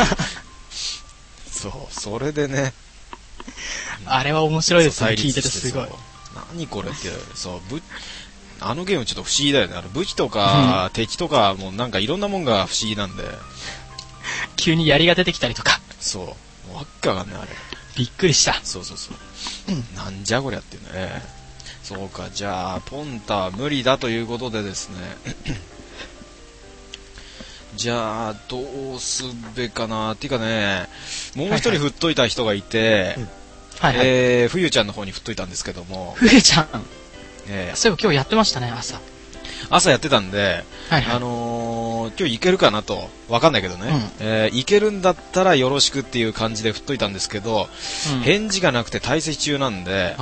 それでね。 あれは面白いですね、聞いててすごい。 何これって、あのゲームちょっと不思議だよね。武器とか、敵とか、もうなんかいろんなもんが不思議なんで。 急に槍が出てきたりとか。 そう。わっかがね、あれ。 びっくりした。 そう。なんじゃこりゃっていうね。そうか、じゃあ、ポンタは無理だということでですね。じゃあ、どうすべかなっていうかね、もう一人振っといた人がいて、冬ちゃんの方に振っといたんですけども。 冬ちゃん、そういえば今日やってましたね、 朝やってたんで、今日行けるかなと、わかんないけどね、行けるんだったらよろしくっていう感じで振っといたんですけど、返事がなくて退席中なんで、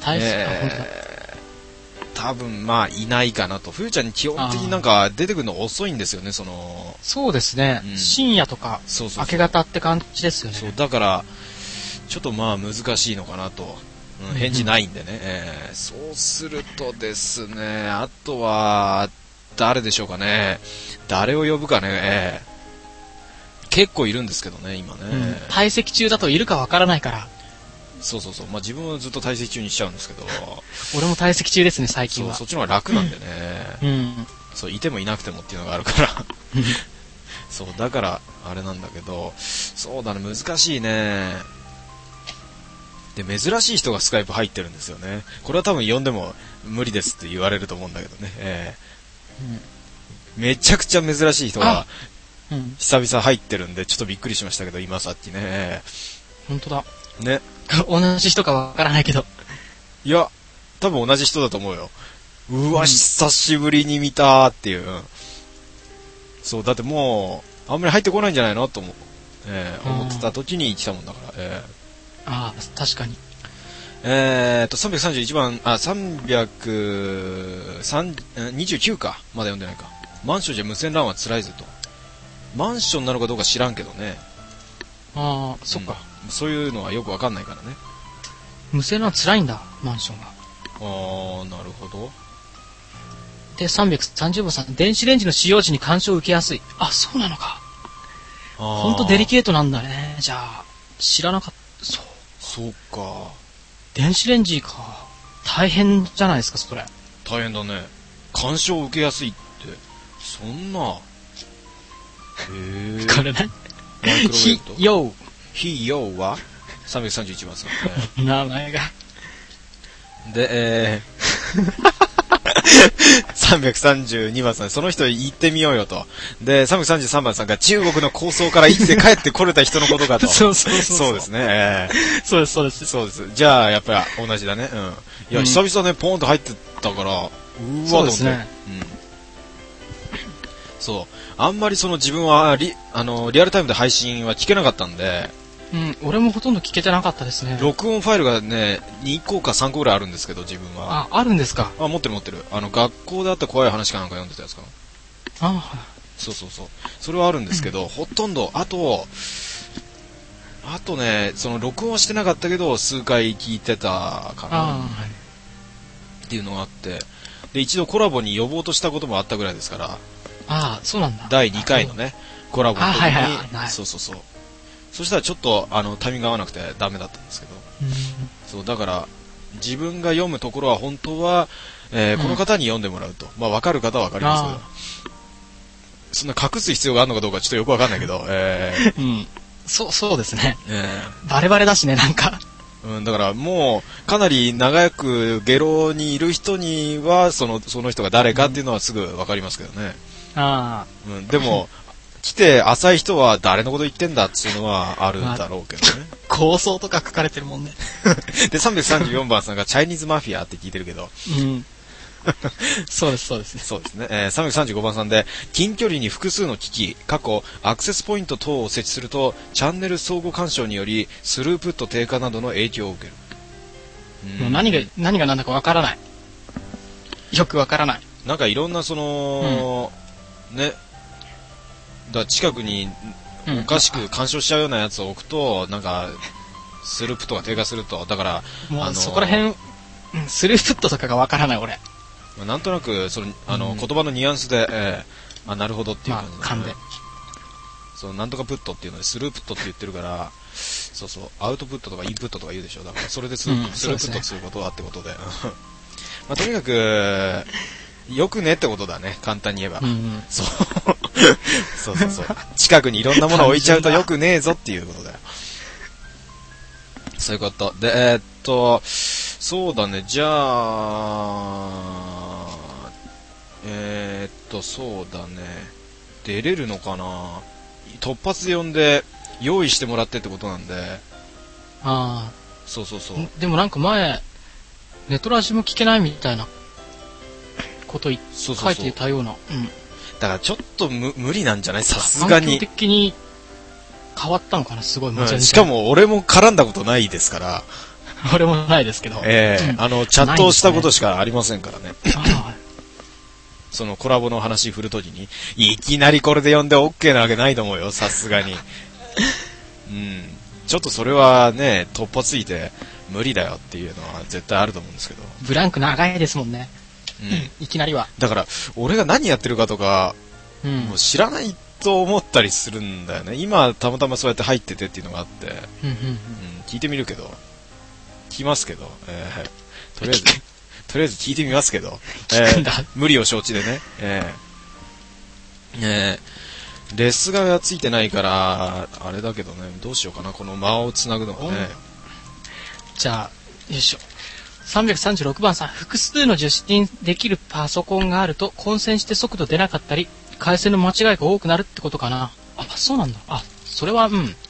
多分まあいないかなと。冬ちゃんに基本的になんか出てくるの遅いんですよね、 そうですね、深夜とか明け方って感じですよね。 そうだからちょっとまあ難しいのかなと。返事ないんでね、そうするとですね、あとは誰でしょうかね。誰を呼ぶかね、結構いるんですけどね、今ね、 退席中だといるかわからないから。 そう、まあ自分はずっと退席中にしちゃうんですけど。 俺も退席中ですね、最近は。 そっちの方が楽なんでね、そう、いてもいなくてもっていうのがあるからそう、だからあれなんだけど、そうだね、難しいね。で、珍しい人がスカイプ入ってるんですよね。これは多分呼んでも無理ですって言われると思うんだけどね。めちゃくちゃ珍しい人が久々入ってるんで、ちょっとびっくりしましたけど、今さっきね。 本当だ。 ね。 同じ人かわからないけど。 いや、多分同じ人だと思うよ。うわ、久しぶりに見たーっていう。そう、だってもう、あんまり入ってこないんじゃないのと思ってた時に来たもんだから。 確かに。 331番、329か。まだ読んでないか。マンションじゃ無線 LAN は辛いぜと。マンションなのかどうか知らんけどね。 そっか。 そういうのはよくわかんないからね。 無線 LAN 辛いんだ、マンションが。 なるほど。 で、330番さん、電子レンジの使用時に干渉を受けやすい。そうなのか。ほんとデリケートなんだね。じゃあ、知らなかった。 そうか。 電子レンジか。大変じゃないですか、それ。 大変だね。干渉を受けやすいって、そんな。 これね。 マイクロウェーブと。 ひようは331番さん。 名前が。 で、332番さん、その人行ってみようよと。で、333番さんが中国の構想から生きて帰ってこれた人のことかと。 そうですね。 そうです。 じゃあ、やっぱり同じだね。いや、久々ね、ポーンと入ってたから、うわ、 そうですね。 そう。あんまり自分はリアルタイムで配信は聞けなかったんで、 俺もほとんど聞けてなかったですね。 録音ファイルがね、2個か3個ぐらいあるんですけど、自分は。 あるんですか。 持ってる。学校であった怖い話かなんか読んでたやつかな。そう。それはあるんですけど、ほとんど、あとね、録音はしてなかったけど、数回聞いてたかな。っていうのがあって、で、一度コラボに呼ぼうとしたこともあったぐらいですから。 そうなんだ。 第2回のね、コラボの時に。そう。そしたらちょっとタイミング合わなくてダメだったんですけど、そうだから自分が読むところは本当は、この方に読んでもらうと、分かる方は分かりますけど、そんな隠す必要があるのかどうかちょっとよく分かんないけど、 そうですね。バレバレだしね、なんか。 だからもうかなり長くゲロにいる人にはその人が誰かっていうのはすぐ分かりますけどね。でも来て浅い人は誰のこと言ってんだっていうのはあるんだろうけどね。 構想とか書かれてるもんね。 で、334番さんがチャイニーズマフィアって聞いてるけど。 そうですね。 そうですね。335番さんで、近距離に複数の機器、過去、アクセスポイント等を設置すると、チャンネル相互干渉により、スループット低下などの影響を受ける。 もう何が何だかわからない。よくわからない。 なんかいろんなね、だ近くにおかしく干渉しちゃうようなやつを置くと、なんか、スループットが低下すると。だから、 もうそこら辺、スループットとかがわからない俺。 なんとなく、言葉のニュアンスで、なるほどっていう感じで、 勘で。 なんとかプットっていうので、スループットって言ってるから、そうそう、アウトプットとかインプットとか言うでしょ。だから、それでスループットすることはってことで。まあ、とにかく、よくねってことだね、簡単に言えば。そう。そうそうそう。近くにいろんなものを置いちゃうとよくねえぞっていうことだよ。そういうこと。で、そうだね、じゃあ、そうだね、出れるのかな、突発で呼んで用意してもらってってことなんで。 ああ。 そうそうそう。 でもなんか前、ネトラジも聞けないみたいなこと書いていたような。 だからちょっと無理なんじゃない、さすがに。 環境的に変わったのかな、すごい。 しかも俺も絡んだことないですから。 俺もないですけど。 チャットをしたことしかありませんからね。そのコラボの話振るときに、いきなりこれで呼んで OK なわけないと思うよ、さすがに。ちょっとそれはね、突発すぎて無理だよっていうのは絶対あると思うんですけど。 ブランク長いですもんね。いきなりは。 だから、俺が何やってるかとか、もう知らないと思ったりするんだよね。今、たまたまそうやって入っててっていうのがあって、聞いてみるけど、聞きますけど、とりあえず聞いてみますけど、無理を承知でね、レスがついてないから、あれだけどね、どうしようかな、この間をつなぐのがね。 じゃあ、よいしょ。336番さん、複数の受信できるパソコンがあると混戦して速度出なかったり、回線の間違いが多くなるってことかな。あ、そうなんだ。あ、それは、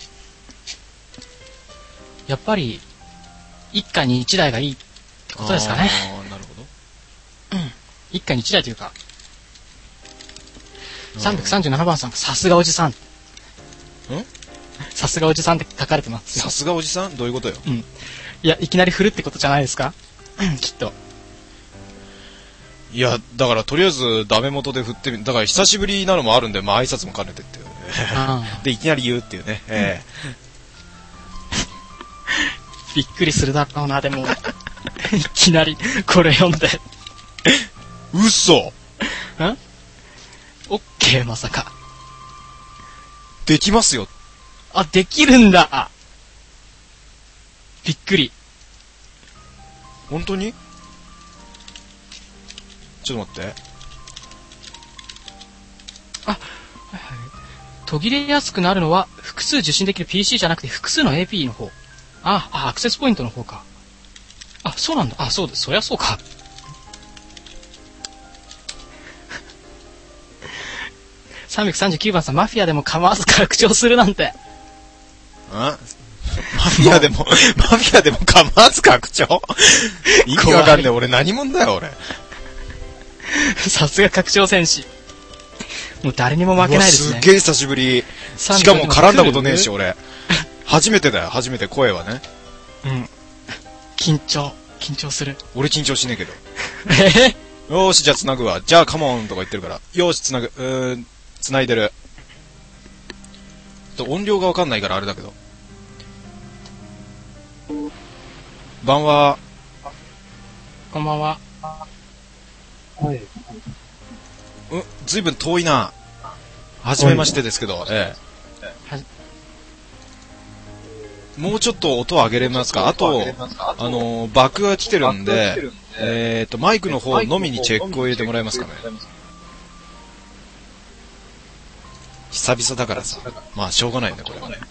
やっぱり、一家に一台がいいってことですかね。 なるほど。 一家に一台というか。337番さん、さすがおじさん。さすがおじさんって書かれてます。 さすがおじさん？どういうことよ。 いや、いきなり振るってことじゃないですかきっと。 いや、だからとりあえずダメ元で振ってみる。だから久しぶりなのもあるんで、挨拶も兼ねてっていうね。で、いきなり言うっていうね。 びっくりするだろうな、でも。いきなり、これ読んで。 嘘オッケー、まさか。 できますよ。 あ、できるんだ。びっくり。 本当に？ちょっと待って。 途切れやすくなるのは、複数受信できる PC じゃなくて複数の AP の方。アクセスポイントの方か。あ、そうなんだ。そうです。そりゃそうか。339番さん、マフィアでも構わず拡張するなんて。 マフィアでも構わず拡張意味わかんねえ。俺何者だよ、俺。 さすが拡張戦士。もう誰にも負けないですね。 すっげえ久しぶり。しかも絡んだことねえし、俺。初めてだよ、初めて、声はね。 緊張する。 俺緊張しねえけど。よーし、じゃあ繋ぐわ。じゃあカモンとか言ってるから。よーし、繋いでる。音量がわかんないからあれだけど。ばんは。 こんばんは。 ずいぶん遠いな。はじめましてですけど。もうちょっと音上げれますか？あと、バックが来てるんで、マイクの方のみにチェックを入れてもらえますかね。久々だからさ。まあ、しょうがないよね、これはね。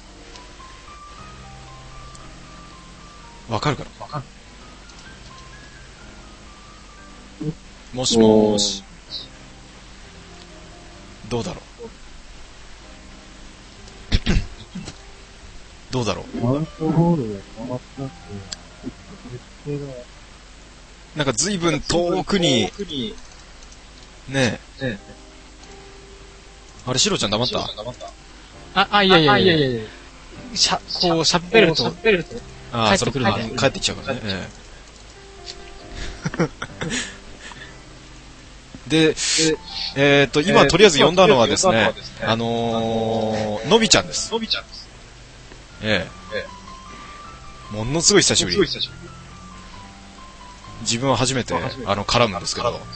わかるかな？もしもーし。どうだろうどうだろうなんか随分遠くに、ねえ。あれ、シロちゃん黙った？ いや。こう喋ると。 それ帰ってきちゃうからね。 で、今とりあえず呼んだのはですね、のびちゃんです。ものすごい久しぶり。自分は初めて、絡むんですけど。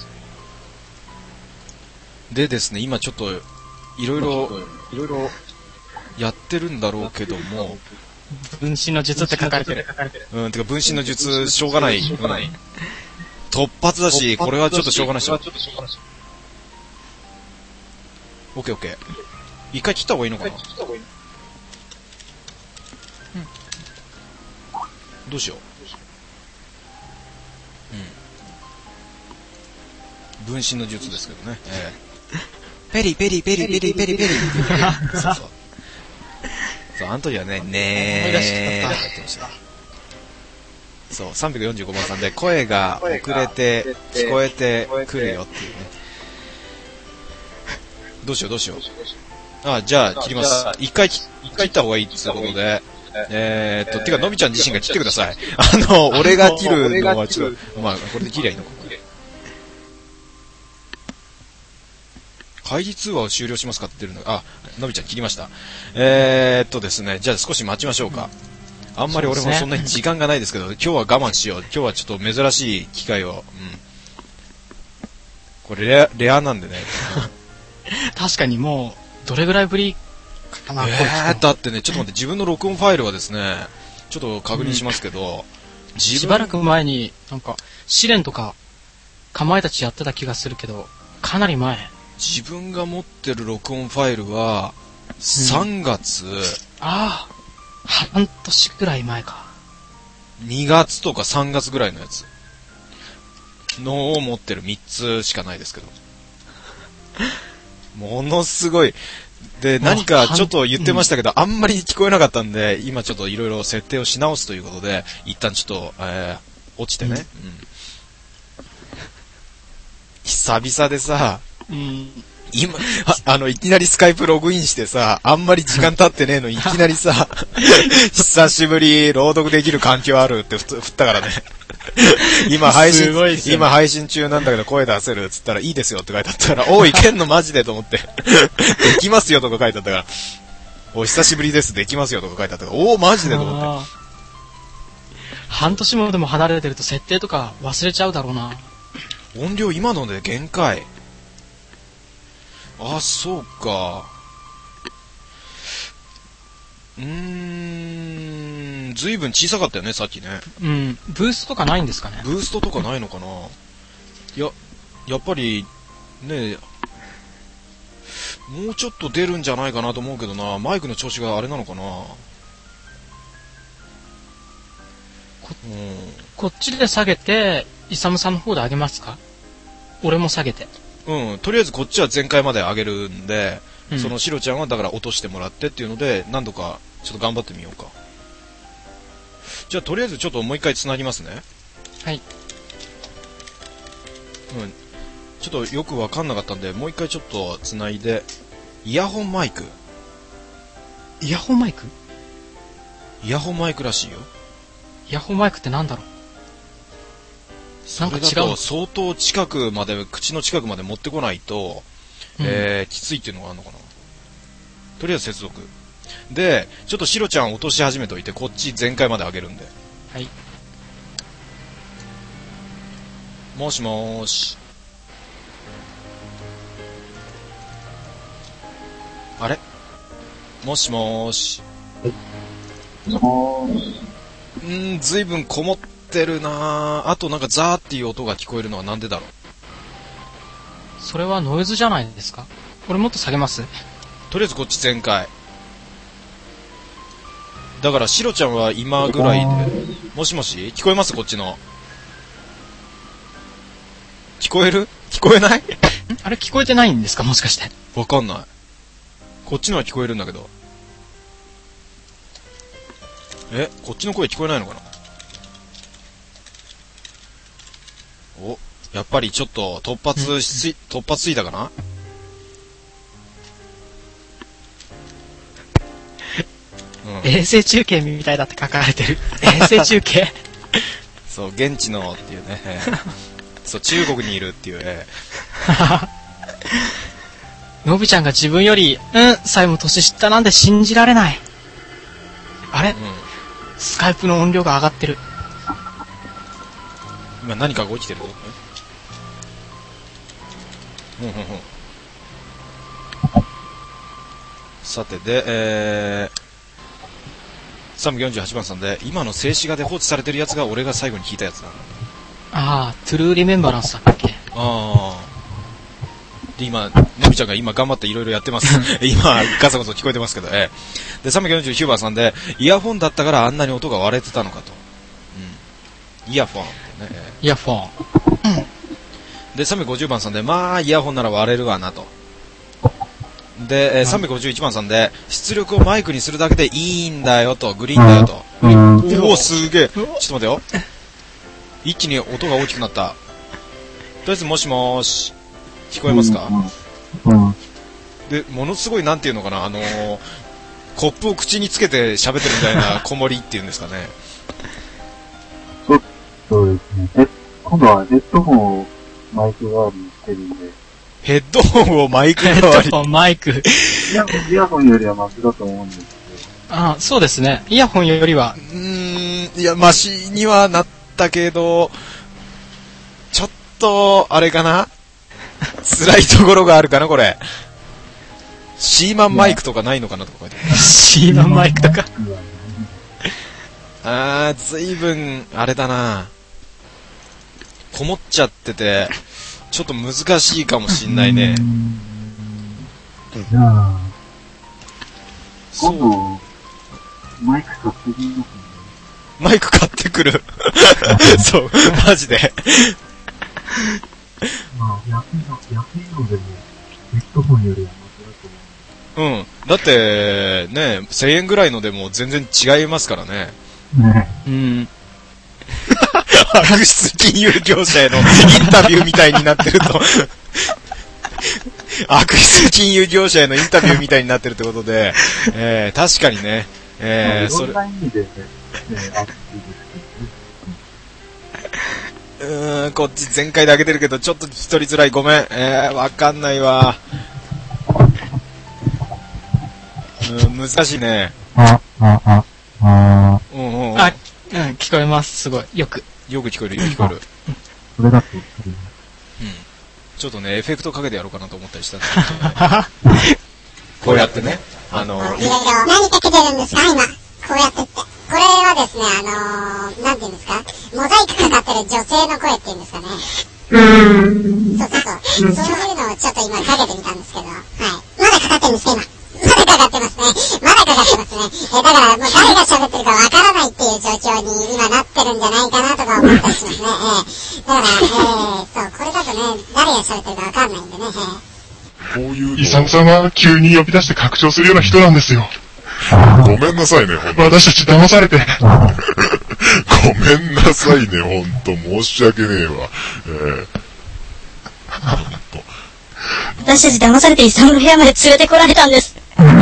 でですね、今ちょっと、いろいろ、やってるんだろうけども、 分身の術って書かれてる。 てか分身の術、しょうがない。突発だし、これはちょっとしょうがないし。オッケーオッケー。一回切った方がいいのかな？どうしよう。分身の術ですけどね。ペリペリペリペリペリペリ。そう、あの時はね、そう、345番さんで声が遅れて聞こえてくるよっていうね。どうしよう。じゃあ切ります。一回切った方がいいってことで、てか、のびちゃん自身が切ってください。俺が切るのはちょっと、まあ、これで切りゃいいのか。会議通話を終了しますかって言ってるのが、のびちゃん切りました。ですね、じゃあ少し待ちましょうか。あんまり俺もそんなに時間がないですけど、今日は我慢しよう。今日はちょっと珍しい機会を。これレアなんでね。 確かにもう、どれぐらいぶりかな、 だってね、ちょっと待って、自分の録音ファイルはですね、ちょっと確認しますけど、 しばらく前に、なんか、試練とか、かまいたちやってた気がするけど、かなり前。 自分が持ってる録音ファイルは、3月、 半年くらい前か。 2月とか3月ぐらいのやつのを持ってる3つしかないですけど。ものすごい。で、何かちょっと言ってましたけど、あんまり聞こえなかったんで、今ちょっといろいろ設定をし直すということで、一旦ちょっと、落ちてね。久々でさ、今、いきなりスカイプログインしてさ、あんまり時間経ってねえの、いきなりさ、久しぶり、朗読できる環境あるって振ったからね。今配信中なんだけど声出せるっつったらいいですよって書いてあったから、おい、けんのマジでと思って。できますよとか書いてあったから、お久しぶりです、できますよとか書いてあったから、おー、マジでと思って。 半年もでも離れてると設定とか忘れちゃうだろうな。 音量今ので限界。そうか。ずいぶん小さかったよね、さっきね。 ブーストとかないんですかね。 ブーストとかないのかな。やっぱり、ね、もうちょっと出るんじゃないかなと思うけどな。マイクの調子があれなのかな。 こっちで下げて、イサムさんの方で上げますか？俺も下げて。 とりあえずこっちは前回まで上げるんで、そのシロちゃんはだから落としてもらってっていうので、何度かちょっと頑張ってみようか。じゃあとりあえずちょっともう一回繋ぎますね。 はい。 ちょっとよくわかんなかったんで、もう一回ちょっと繋いで、イヤホンマイクイヤホンマイクらしいよ。 イヤホンマイクってなんだろう。 なんか違う。それだと相当近くまで、口の近くまで持ってこないと、きついっていうのがあるのかな。とりあえず接続。で、ちょっとシロちゃん落とし始めといて、こっち全開まで上げるんで。 はい。 もしもーし。あれ？もしもーし。ずいぶんこもってるなぁ。あとなんかザーっていう音が聞こえるのはなんでだろう。 それはノイズじゃないですか。俺もっと下げます。 とりあえずこっち全開。だからシロちゃんは今ぐらいで。もしもし聞こえます？こっちの。聞こえる？聞こえない？ あれ聞こえてないんですか？もしかして。 わかんない。こっちのは聞こえるんだけど。こっちの声聞こえないのかな。やっぱりちょっと突発ついたかな。 衛星中継みたいだって書かれてる。衛星中継そう、現地のっていうね。そう、中国にいるっていうのびちゃんが自分より、さえも年下なんて信じられない。あれ、スカイプの音量が上がってる。 今何かが起きてるぞ。さてで、348番さんで、今の静止画で放置されてるやつが俺が最後に聞いたやつだ。 ああ、トゥルーリメンバランスだっけ。 ああ。で、今、のびちゃんが今頑張っていろいろやってます。今、ガサガサ聞こえてますけど、で、349番さんで、イヤホンだったからあんなに音が割れてたのかと。イヤフォンってね。 イヤフォン。 で、350番さんで、まあ、イヤホンなら割れるわなと。で、351番さんで、出力をマイクにするだけでいいんだよと、グリーンだよと。おお、すげえ。ちょっと待ってよ。一気に音が大きくなった。とりあえず、もしもーし。聞こえますか？で、ものすごい、なんていうのかな、コップを口につけて喋ってるみたいな子守っていうんですかね。 そうですね。今度はヘッドホンをマイク代わりにしてるんで。 ヘッドホンをマイク代わり。 ヘッドホン、マイク。 イヤホンよりはマシだと思うんですけど。 ああ、そうですね。イヤホンよりは。 いや、マシにはなったけど、ちょっと、あれかな辛いところがあるかなこれ。シーマンマイクとかないのかなとか書いてある。 シーマンマイクとか。 ずいぶん、あれだなこもっちゃってて、ちょっと難しいかもしんないね。 じゃあ、 そう。 今度、マイク買ってきますね。 マイク買ってくる。そう、マジで。 まあ、安いのでも、ヘッドホンよりはマシだと思う。 だって、ね、1000円ぐらいのでも全然違いますからね。 ね。 悪質金融業者へのインタビューみたいになってると。悪質金融業者へのインタビューみたいになってるってことで、確かにね、 それ。いろんな意味でね、 こっち全開で開けてるけど、ちょっと一人づらい。ごめん。わかんないわ。難しいね。 聞こえます。すごい。よく聞こえる、聞こえる。 それだと、 ちょっとね、エフェクトかけてやろうかなと思ったりしたんですけど、こうやってね、 いろいろ、何かけてるんですか今。こうやってって。これはですね、なんていうんですか、モザイクかかってる女性の声っていうんですかね。そういうのをちょっと今かけてみたんですけど、はい。まだかかってるんですか今。まだかかってますね。だからもう誰が喋ってるかわからないっていう状況に今なってるんじゃないかなとか思ったりしますね。だから、そう、これだとね、誰が喋ってるかわかんないんでね。 こういうイサムさんは急に呼び出して拡張するような人なんですよ。ごめんなさいね、ほんと。私たち騙されて。ごめんなさいね、ほんと。申し訳ねえわ。ほんと。 私たち騙されてイサムの部屋まで連れてこられたんです。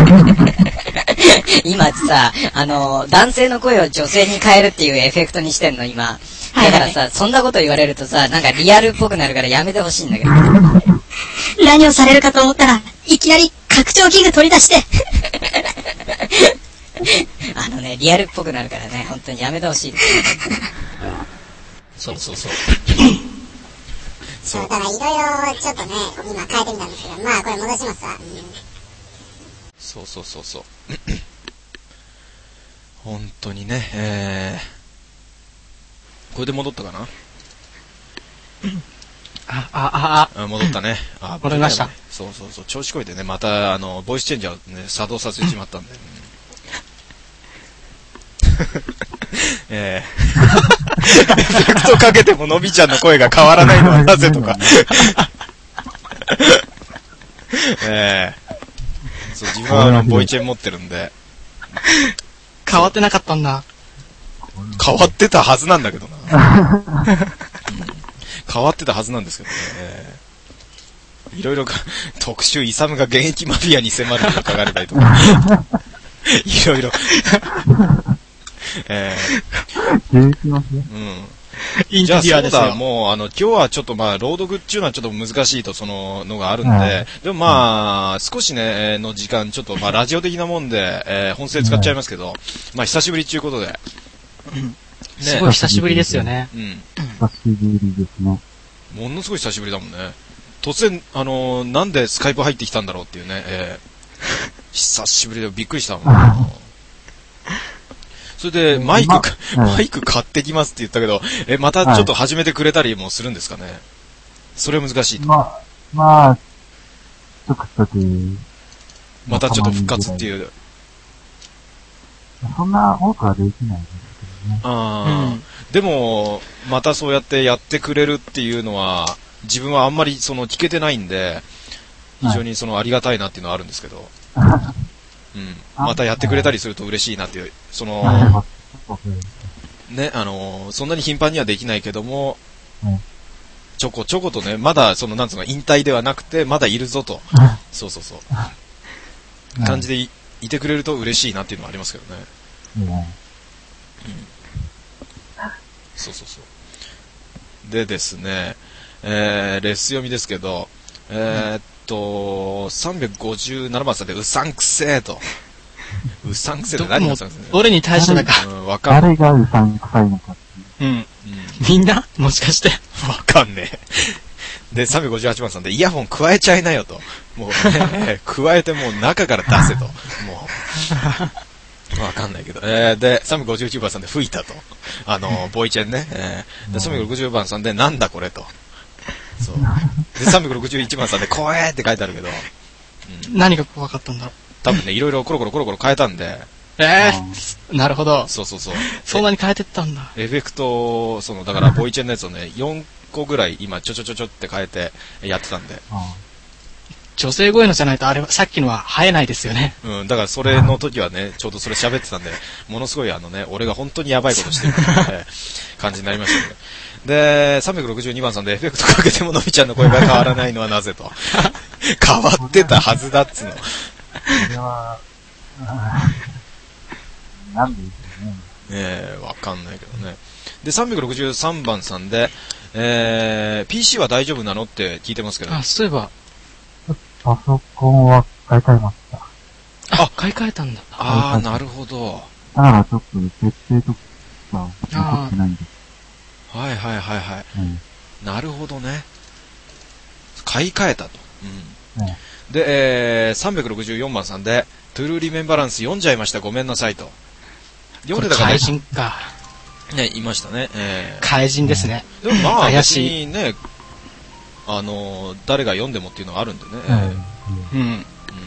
今さ、男性の声を女性に変えるっていうエフェクトにしてんの、今。だからさ、そんなこと言われるとさ、なんかリアルっぽくなるからやめてほしいんだけど。何をされるかと思ったら、いきなり拡張器具取り出して。リアルっぽくなるからね、本当にやめてほしいです。 そう。 そう、だからいろいろちょっとね、今変えてみたんですけど、まあこれ戻しますわ。 そう。本当にね、これで戻ったかな？戻ったね。 戻りました。 そう。調子こいてね、また、ボイスチェンジャーをね、作動させてしまったんで。エフェクトかけてものびちゃんの声が変わらないのはなぜとか。そう、自分はボイチェン持ってるんで。 変わってなかったんだ。 変わってたはずなんだけどな。変わってたはずなんですけどね。いろいろ特集、イサムが現役マフィアに迫るとか書かれたりとか。いろいろ。 現役マフィア？ インじゃあそうだ、 タビュアーですよ。 もう今日はちょっと朗読っていうのはちょっと難しいと、そののがあるんで、でも少しね、の時間、ちょっとラジオ的なもんで、本声使っちゃいますけど、久しぶりっていうことで。 すごい久しぶりですよね。 うん。 久しぶりですね。 ものすごい久しぶりだもんね。突然、なんでスカイプ入ってきたんだろうっていうね、久しぶりでびっくりしたもん。それで、マイク買ってきますって言ったけど、またちょっと始めてくれたりもするんですかね。それは難しいと。 ちょくちょく。 またちょっと復活っていう。 そんな多くはできないですけどね。 でも、またそうやってやってくれるっていうのは、自分はあんまり聞けてないんで、非常にありがたいなっていうのはあるんですけど。またやってくれたりすると嬉しいなっていう、ね、そんなに頻繁にはできないけども、ちょこちょことね、まだなんつうの、引退ではなくて、まだいるぞと、そう、感じでいてくれると嬉しいなっていうのはありますけどね。そう。でですね、レッス読みですけど、357番さんでうさんくせーと。うさんくせーって何がうさんくせーどれに対してだか。 わかんない。 誰がうさんくさいのかっていう。 みんなもしかして。 わかんねえ。で、358番さんでイヤホン加えちゃいなよと。もうね、加えてもう中から出せと。もう。わかんないけど。で、359番さんで吹いたと。ボイチェンね。で、360番さんでなんだこれと。そう。で、361番さんで怖えって書いてあるけど。 何が怖かったんだろう。 多分ね、いろいろコロコロ変えたんで。 なるほど。 そう。 そんなに変えてったんだ。 エフェクト、だから、ボイチェンのやつをね、4個ぐらい今、ちょって変えてやってたんで。 女性声のじゃないと、あれ、さっきのは生えないですよね。 だからそれの時はね、ちょうどそれ喋ってたんで、ものすごい俺が本当にやばいことしてる感じになりましたけど。で、362番さんでエフェクトかけてものびちゃんの声が変わらないのはなぜと。変わってたはずだっつの。 これは、なんでですね。わかんないけどね。で、363番さんで、PC は大丈夫なのって聞いてますけど。 そういえば。 パソコンは買い替えました。 買い替えたんだ。 なるほど。 だからちょっと設定とか残ってないんです。 はい。なるほどね。買い替えたと。で、364番さんで、トゥルーリメンバランス読んじゃいました。ごめんなさいと。読んでたからね。 怪人か。 ね、いましたね。 怪人ですね。 でも別にね、誰が読んでもっていうのがあるんでね。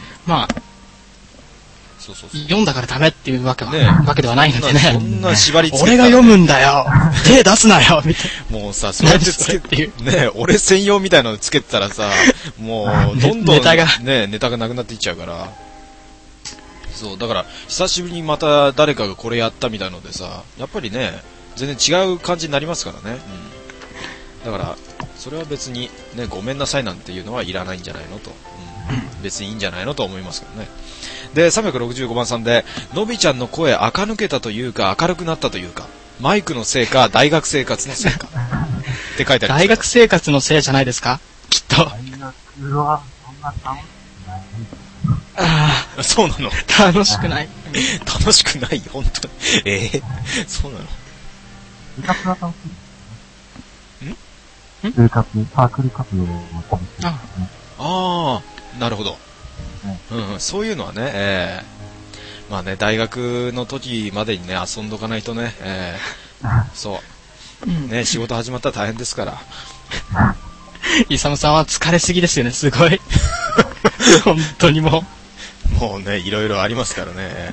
そう。 読んだからダメっていうわけではないのでね。 そんな縛りつけ俺が読むんだよ手出すなよみたいな。もうさ、そうやってつけて、ね、俺専用みたいなのつけてたらさ、もう、どんどん、ネタがなくなっていっちゃうから。そう、だから、久しぶりにまた誰かがこれやったみたいのでさ、やっぱりね、全然違う感じになりますからね。だから、それは別に、ね、ごめんなさいなんていうのはいらないんじゃないのと。別にいいんじゃないのと思いますけどね。で、365番さんで、のびちゃんの声垢抜けたというか、明るくなったというか、マイクのせいか、大学生活のせいか。って書いてあります。 大学生活のせいじゃないですかきっと。 大学はそんな楽しくない。 そうなの？ 楽しくない。 楽しくない本当に。そうなの？ 部活は楽しいですね。サークル活動は楽しいですね。 なるほど。そういうのはね、まあね、大学の時までにね、遊んどかないとね、そう。ね、仕事始まったら大変ですから。 イサムさんは疲れすぎですよね、すごい。本当にもうね、いろいろありますからね。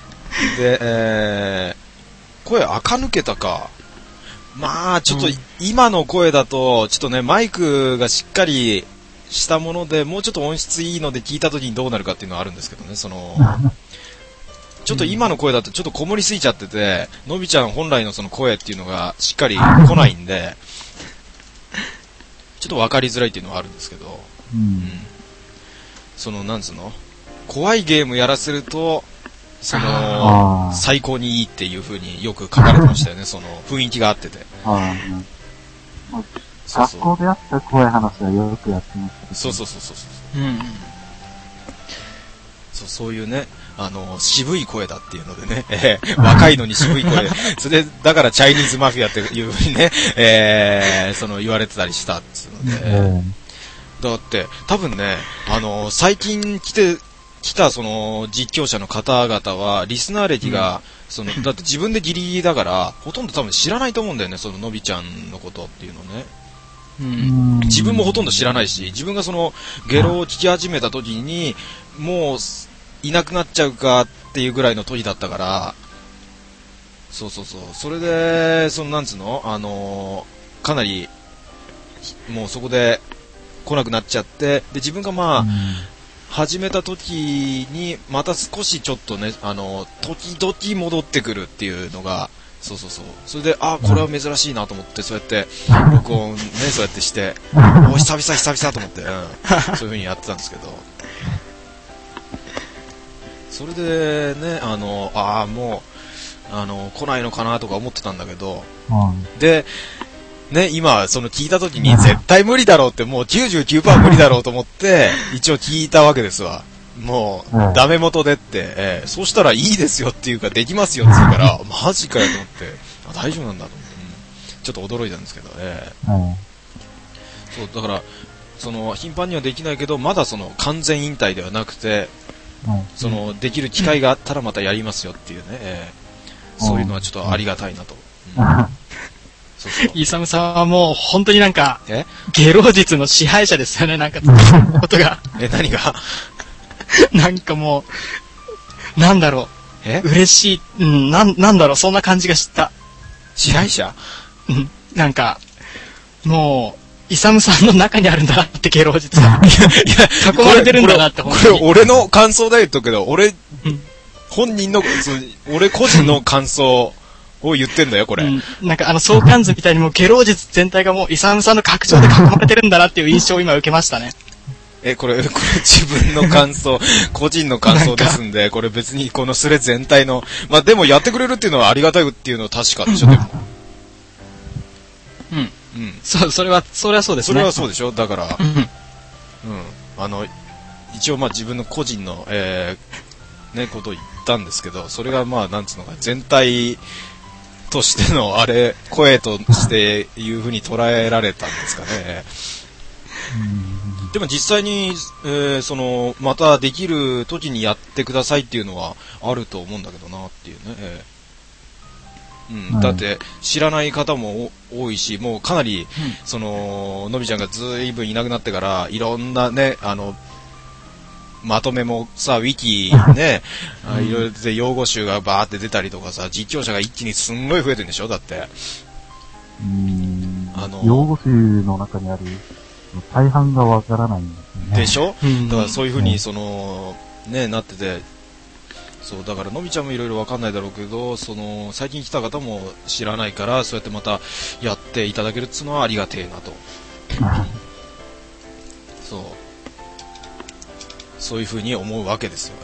で、声垢抜けたか。まあ、ちょっと今の声だと、ちょっとね、マイクがしっかりしたもので、もうちょっと音質いいので聞いた時にどうなるかっていうのはあるんですけどね、ちょっと今の声だとちょっとこもりすぎちゃってて、のびちゃん本来のその声っていうのがしっかり来ないんで、ちょっと分かりづらいっていうのはあるんですけど、なんつうの？怖いゲームやらせると、 最高にいいっていう風によく書かれてましたよね、その雰囲気があってて。 学校であった怖い話はよくやってました。 そう。そういうね、渋い声だっていうのでね、若いのに渋い声。それで、だからチャイニーズマフィアっていう風にね、言われてたりしたっていうので。だって、多分ね、最近来たその実況者の方々は、リスナー歴が、だって自分でギリギリだから、ほとんど多分知らないと思うんだよね、そののびちゃんのことっていうのね。自分もほとんど知らないし、自分がそのゲロを聞き始めた時に、もういなくなっちゃうかっていうぐらいの時だったから、それで、なんつうの、かなり、もうそこで来なくなっちゃって、で、自分が始めた時に、また少しちょっとね、時々戻ってくるっていうのが、それで、これは珍しいなと思って、そうやって、録音ね、そうやってして、久々と思って、そういう風にやってたんですけど、それでね、もう、来ないのかなとか思ってたんだけど、で、ね、今、聞いた時に絶対無理だろうって、もう 99% 無理だろうと思って、一応聞いたわけですわ。もう、ダメ元でって、そうしたらいいですよっていうか、できますよって言うから、マジかよと思って、大丈夫なんだと思って、ちょっと驚いたんですけど、そう、だから、頻繁にはできないけど、まだ完全引退ではなくて、できる機会があったらまたやりますよっていうね、そういうのはちょっとありがたいなと。 イサムさんはもう本当になんか、ゲロ術の支配者ですよね、なんか、ことが。 何がなんかもう、なんだろう。嬉しい、なんだろう、そんな感じがした。 支配者？ なんか、もう、イサムさんの中にあるんだなって、ゲロ術が。囲まれてるんだなって、 これ俺の感想だよ言っとくけど、俺個人の感想を言ってんだよ、これ。 なんか相関図みたいにもうゲロ術全体がもうイサムさんの拡張で囲まれてるんだなっていう印象を今受けましたね。 これ自分の感想、個人の感想ですんで、これ別にこのスレ全体の、でもやってくれるっていうのはありがたいっていうのは確かでしょ、でも。 それはそうですね。 それはそうでしょ、だから、一応自分の個人の、ことを言ったんですけど、それがなんつうのか、全体としての声としていう風に捉えられたんですかね。でも実際に、またできる時にやってくださいっていうのはあると思うんだけどなっていうね。だって知らない方も多いし、もうかなり、のびちゃんがずいぶんいなくなってから、いろんなね、まとめもさ、ウィキね、いろいろで用語集がバーって出たりとかさ、実況者が一気にすんごい増えてるんでしょ、だって。 用語集の中にある大半がわからないんですよね。 でしょ？だからそういう風になってて、そうだからのびちゃんもいろいろわかんないだろうけど、最近来た方も知らないから、そうやってまたやっていただけるっていうのはありがてえなと。そういう風に思うわけですよ。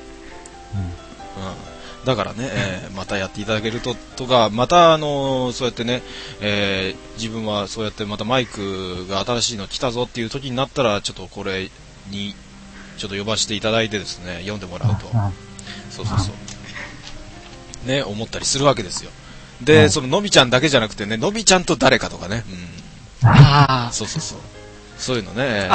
だからね、またやっていただけるとか、またそうやってね、自分はそうやってまたマイクが新しいの来たぞっていう時になったら、ちょっとこれにちょっと呼ばせていただいてですね、読んでもらうと、ね、思ったりするわけですよ。で、のびちゃんだけじゃなくてね、のびちゃんと誰かとかね、そういうのね。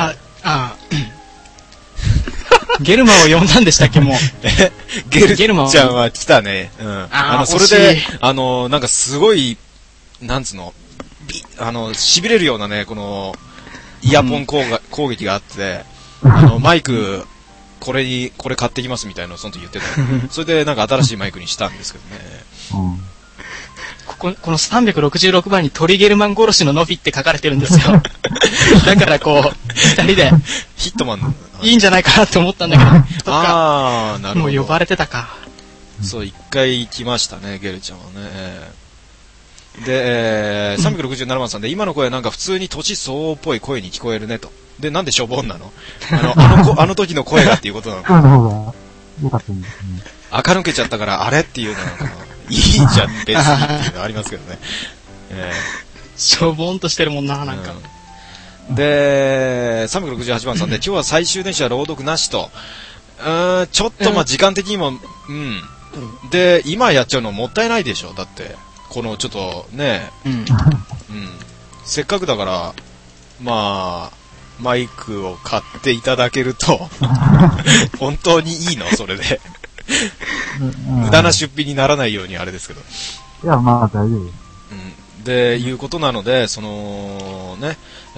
ゲルマを呼んだんでしたっけ、もう。 ゲルマちゃんは来たね。それで、なんかすごい、なんつうの、痺れるようなね、この、イヤポン攻撃があって、マイク、これ買ってきますみたいなのをその時言ってた。それでなんか新しいマイクにしたんですけどね。 この366番にトリゲルマン殺しのノビって書かれてるんですよ。だから二人で、 ヒットマンいいんじゃないかなって思ったんだけど、なるほど。もう呼ばれてたか。 そう、一回来ましたね、ゲルちゃんはね。で、367番さんで、今の声はなんか普通に年相応っぽい声に聞こえるねと。で、なんでしょぼんなの？あの時の声がっていうことなの？ 声の方が良かったんですね。 垢抜けちゃったからあれっていうのはいいじゃん別にっていうのありますけどね。 しょぼんとしてるもんな、なんか。 で、368番さんで、今日は最終電車朗読なしと。ちょっと時間的にも、で、今やっちゃうのもったいないでしょ。だって、このちょっとね、せっかくだから、マイクを買っていただけると、本当にいいのそれで。無駄な出費にならないようにあれですけど。 いや、まあ大丈夫。 で、いうことなので、その、ね、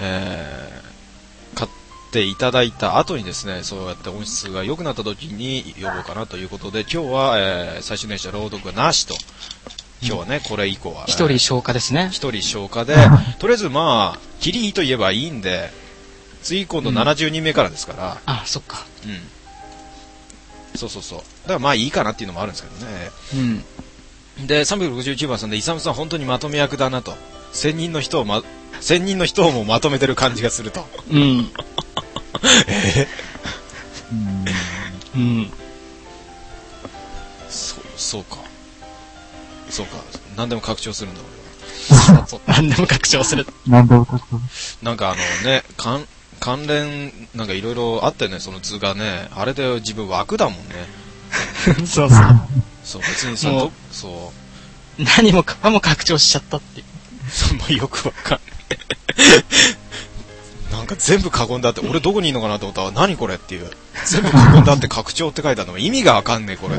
買っていただいた後にですね、そうやって音質が良くなった時に呼ぼうかなということで、今日は、最終電車朗読はなしと。今日はね、これ以降は。 一人消化ですね。 一人消化で、とりあえずキリいいと言えばいいんで、次今度70人目からですから。 あ、そっか。 そう。だからいいかなっていうのもあるんですけどね。で、369番さんで、イサムさん本当にまとめ役だなと。1000人の人をもまとめてる感じがすると。そうか。何でも拡張するんだ俺は。何でも拡張する。 何でも拡張。 なんか関連、なんかいろいろあったよね、その図がね。あれで自分枠だもんね。 そう、 別にさ、 何もかも拡張しちゃったって。 もうよくわかんない。なんか全部囲んだって、俺どこにいるのかなと思ったら、何これっていう。全部囲んだって拡張って書いてあるの意味がわかんねえ、これ。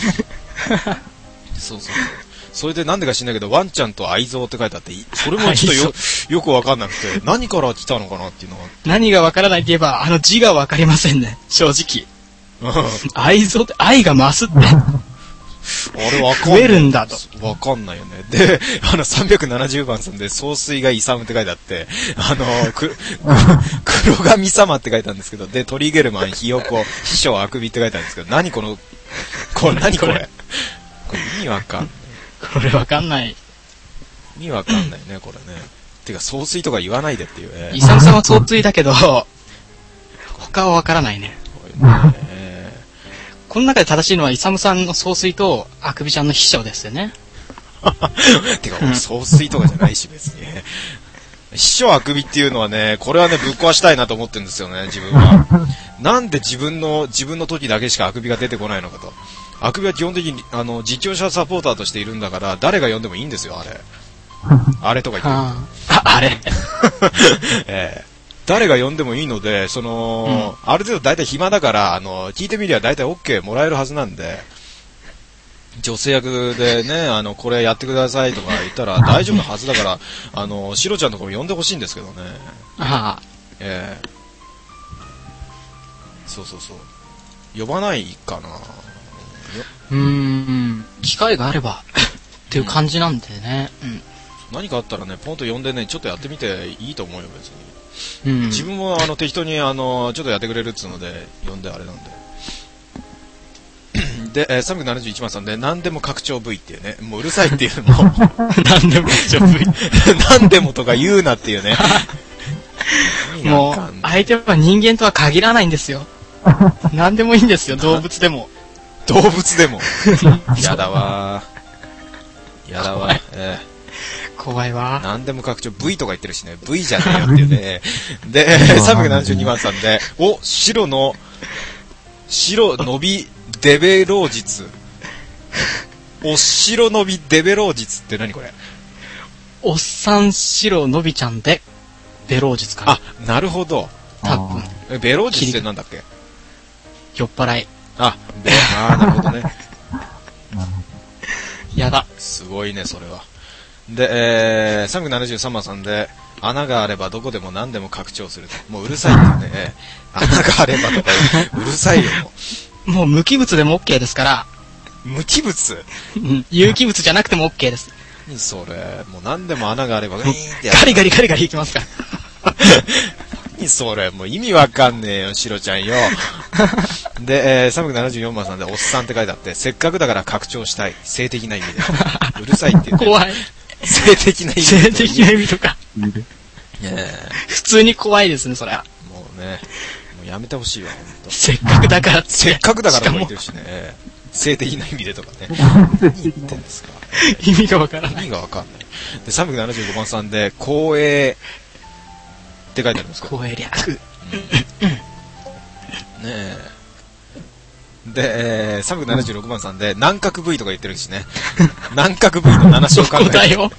そう。それでなんでか知んないけど、ワンちゃんと愛蔵って書いてあって、それもちょっとよくわかんなくて、何から来たのかなっていうのが。 何がわからないって言えば、字がわかりませんね、正直。愛蔵って、愛が増すって。 あれわかんない。 増えるんだと。 わかんないよね。で、370番さんで、総帥がイサムって書いてあって、黒神様って書いてあるんですけど、で、トリゲルマン、ヒヨコ、秘書、あくびって書いてあるんですけど、何これ意味わかんない。 これわかんない。 意味わかんないね、これね。てか、総帥とか言わないでっていうね。 イサムさんは総帥だけど、他はわからないね。この中で正しいのは、イサムさんの総帥と、あくびちゃんの秘書ですよね。 てか、俺、総帥とかじゃないし、別に。秘書あくびっていうのはね、これはね、ぶっ壊したいなと思ってるんですよね、自分は。なんで自分の時だけしかあくびが出てこないのかと。あくびは基本的に、実況者サポーターとしているんだから、誰が呼んでもいいんですよ、あれ。あれとか言って。 あれ誰が呼んでもいいので、ある程度大体暇だから、聞いてみりゃ大体 OK もらえるはずなんで、女性役でね、これやってくださいとか言ったら大丈夫なはずだから、シロちゃんとかも呼んでほしいんですけどね。そう。呼ばないかな。 機会があれば、っていう感じなんでね。 何かあったらね、ポンと呼んでね、ちょっとやってみていいと思うよ、別に。自分も適当にちょっとやってくれるっつうので呼んであれなんでで、371番さんで何でも拡張 V っていうね、もううるさいっていうのも何でも拡張 V 何でもとか言うなっていうねもう相手は人間とは限らないんですよ。何でもいいんですよ、動物でもやだわ怖いわ。 何でも拡張 V とか言ってるしね、V じゃねえよっていうね。で、372番さんで、白伸びデベロー術。白伸びデベロー術って何これ？ おっさん白伸びちゃんで、ベロー術かな。 なるほど。 多分。 ベロー術ってなんだっけ？ 酔っ払い。 なるほどね。 やだ。 すごいね、それは。で、373番さんで、穴があればどこでも何でも拡張すると。もううるさいんだよね。穴があればとか、うるさいよ。 もう無機物でも OK ですから。 無機物？ 有機物じゃなくても OK です。 何それ。もう何でも穴があれば、ガリガリいきますから。 何それ。もう意味わかんねえよ、シロちゃんよ。で、374番さんで、おっさんって書いてあって、せっかくだから拡張したい。性的な意味で。うるさいって言って。 怖い。 性的な意味。 性的な意味とか。普通に怖いですね、それは。 もうね、もうやめてほしいわ、ほんと。 せっかくだからって。 せっかくだからと言ってるしね。 性的な意味でとかね。何言ってんですか。 意味がわからない。 意味がわかんない。で、375番さんで、光栄って書いてあるんですか。 光栄略。 ねえ。で、376番さんで、南角 V とか言ってるしね。南角 V の7章考えて。 だよ。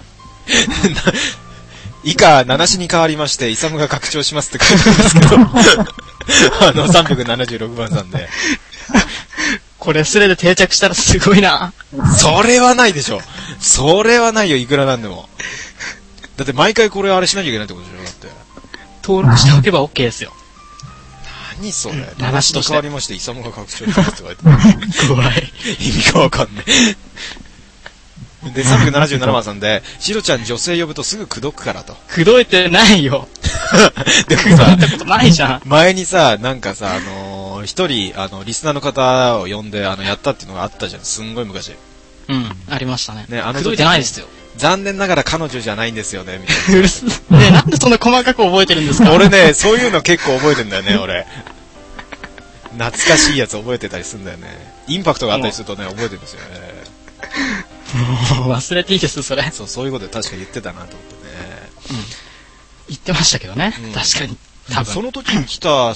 以下、7しに変わりまして、イサムが拡張しますって書いてあるんですけど、376番さんで。 これスレで定着したらすごいな。 それはないでしょ。それはないよ、いくらなんでも。だって毎回これあれしなきゃいけないってことでしょ、だって。 登録しておけば OK ですよ。 何それ。 7しとして。 変わりまして、イサムが拡張しますって書いてある。 怖い。 意味がわかんねえ。で、377番さんで、シロちゃん女性呼ぶとすぐ口説くからと。 口説いてないよ。 でもさ、 口説いたことないじゃん。 前にさ、なんかさ、一人、リスナーの方を呼んで、やったっていうのがあったじゃん。すんごい昔。 うん、ありましたね。 ね、 口説いてないですよ。 残念ながら彼女じゃないんですよね、みたいな。 うるす。ね、なんでそんな細かく覚えてるんですか。 俺ね、そういうの結構覚えてんだよね、俺。懐かしいやつ覚えてたりするんだよね。インパクトがあったりするとね、覚えてるんですよね。 もう忘れていいです、それ。 そういうことで確か言ってたなと思ってね。 うん。言ってましたけどね。 うん、 確かに。多分。 その時に来た、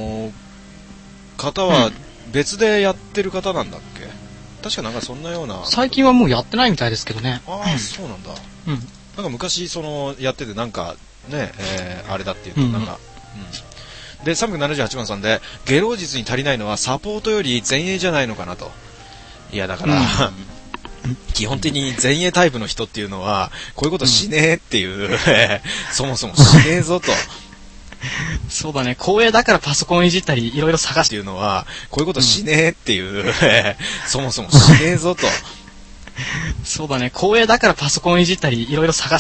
方は別でやってる方なんだっけ？確かなんかそんなような。 最近はもうやってないみたいですけどね。 ああ、そうなんだ。 うん。 なんか昔やっててなんかね、あれだっていうの、なんか、うん。で、378番さんで、下老実に足りないのはサポートより前衛じゃないのかなと。いや、だから、基本的に前衛タイプの人っていうのは、こういうことしねえっていう、そもそもしねえぞと。 そうだね、光栄だからパソコンいじったり、いろいろ探していうのは、こういうことしねえっていう、そもそもしねえぞと。 そうだね、光栄だからパソコンいじったり、いろいろ探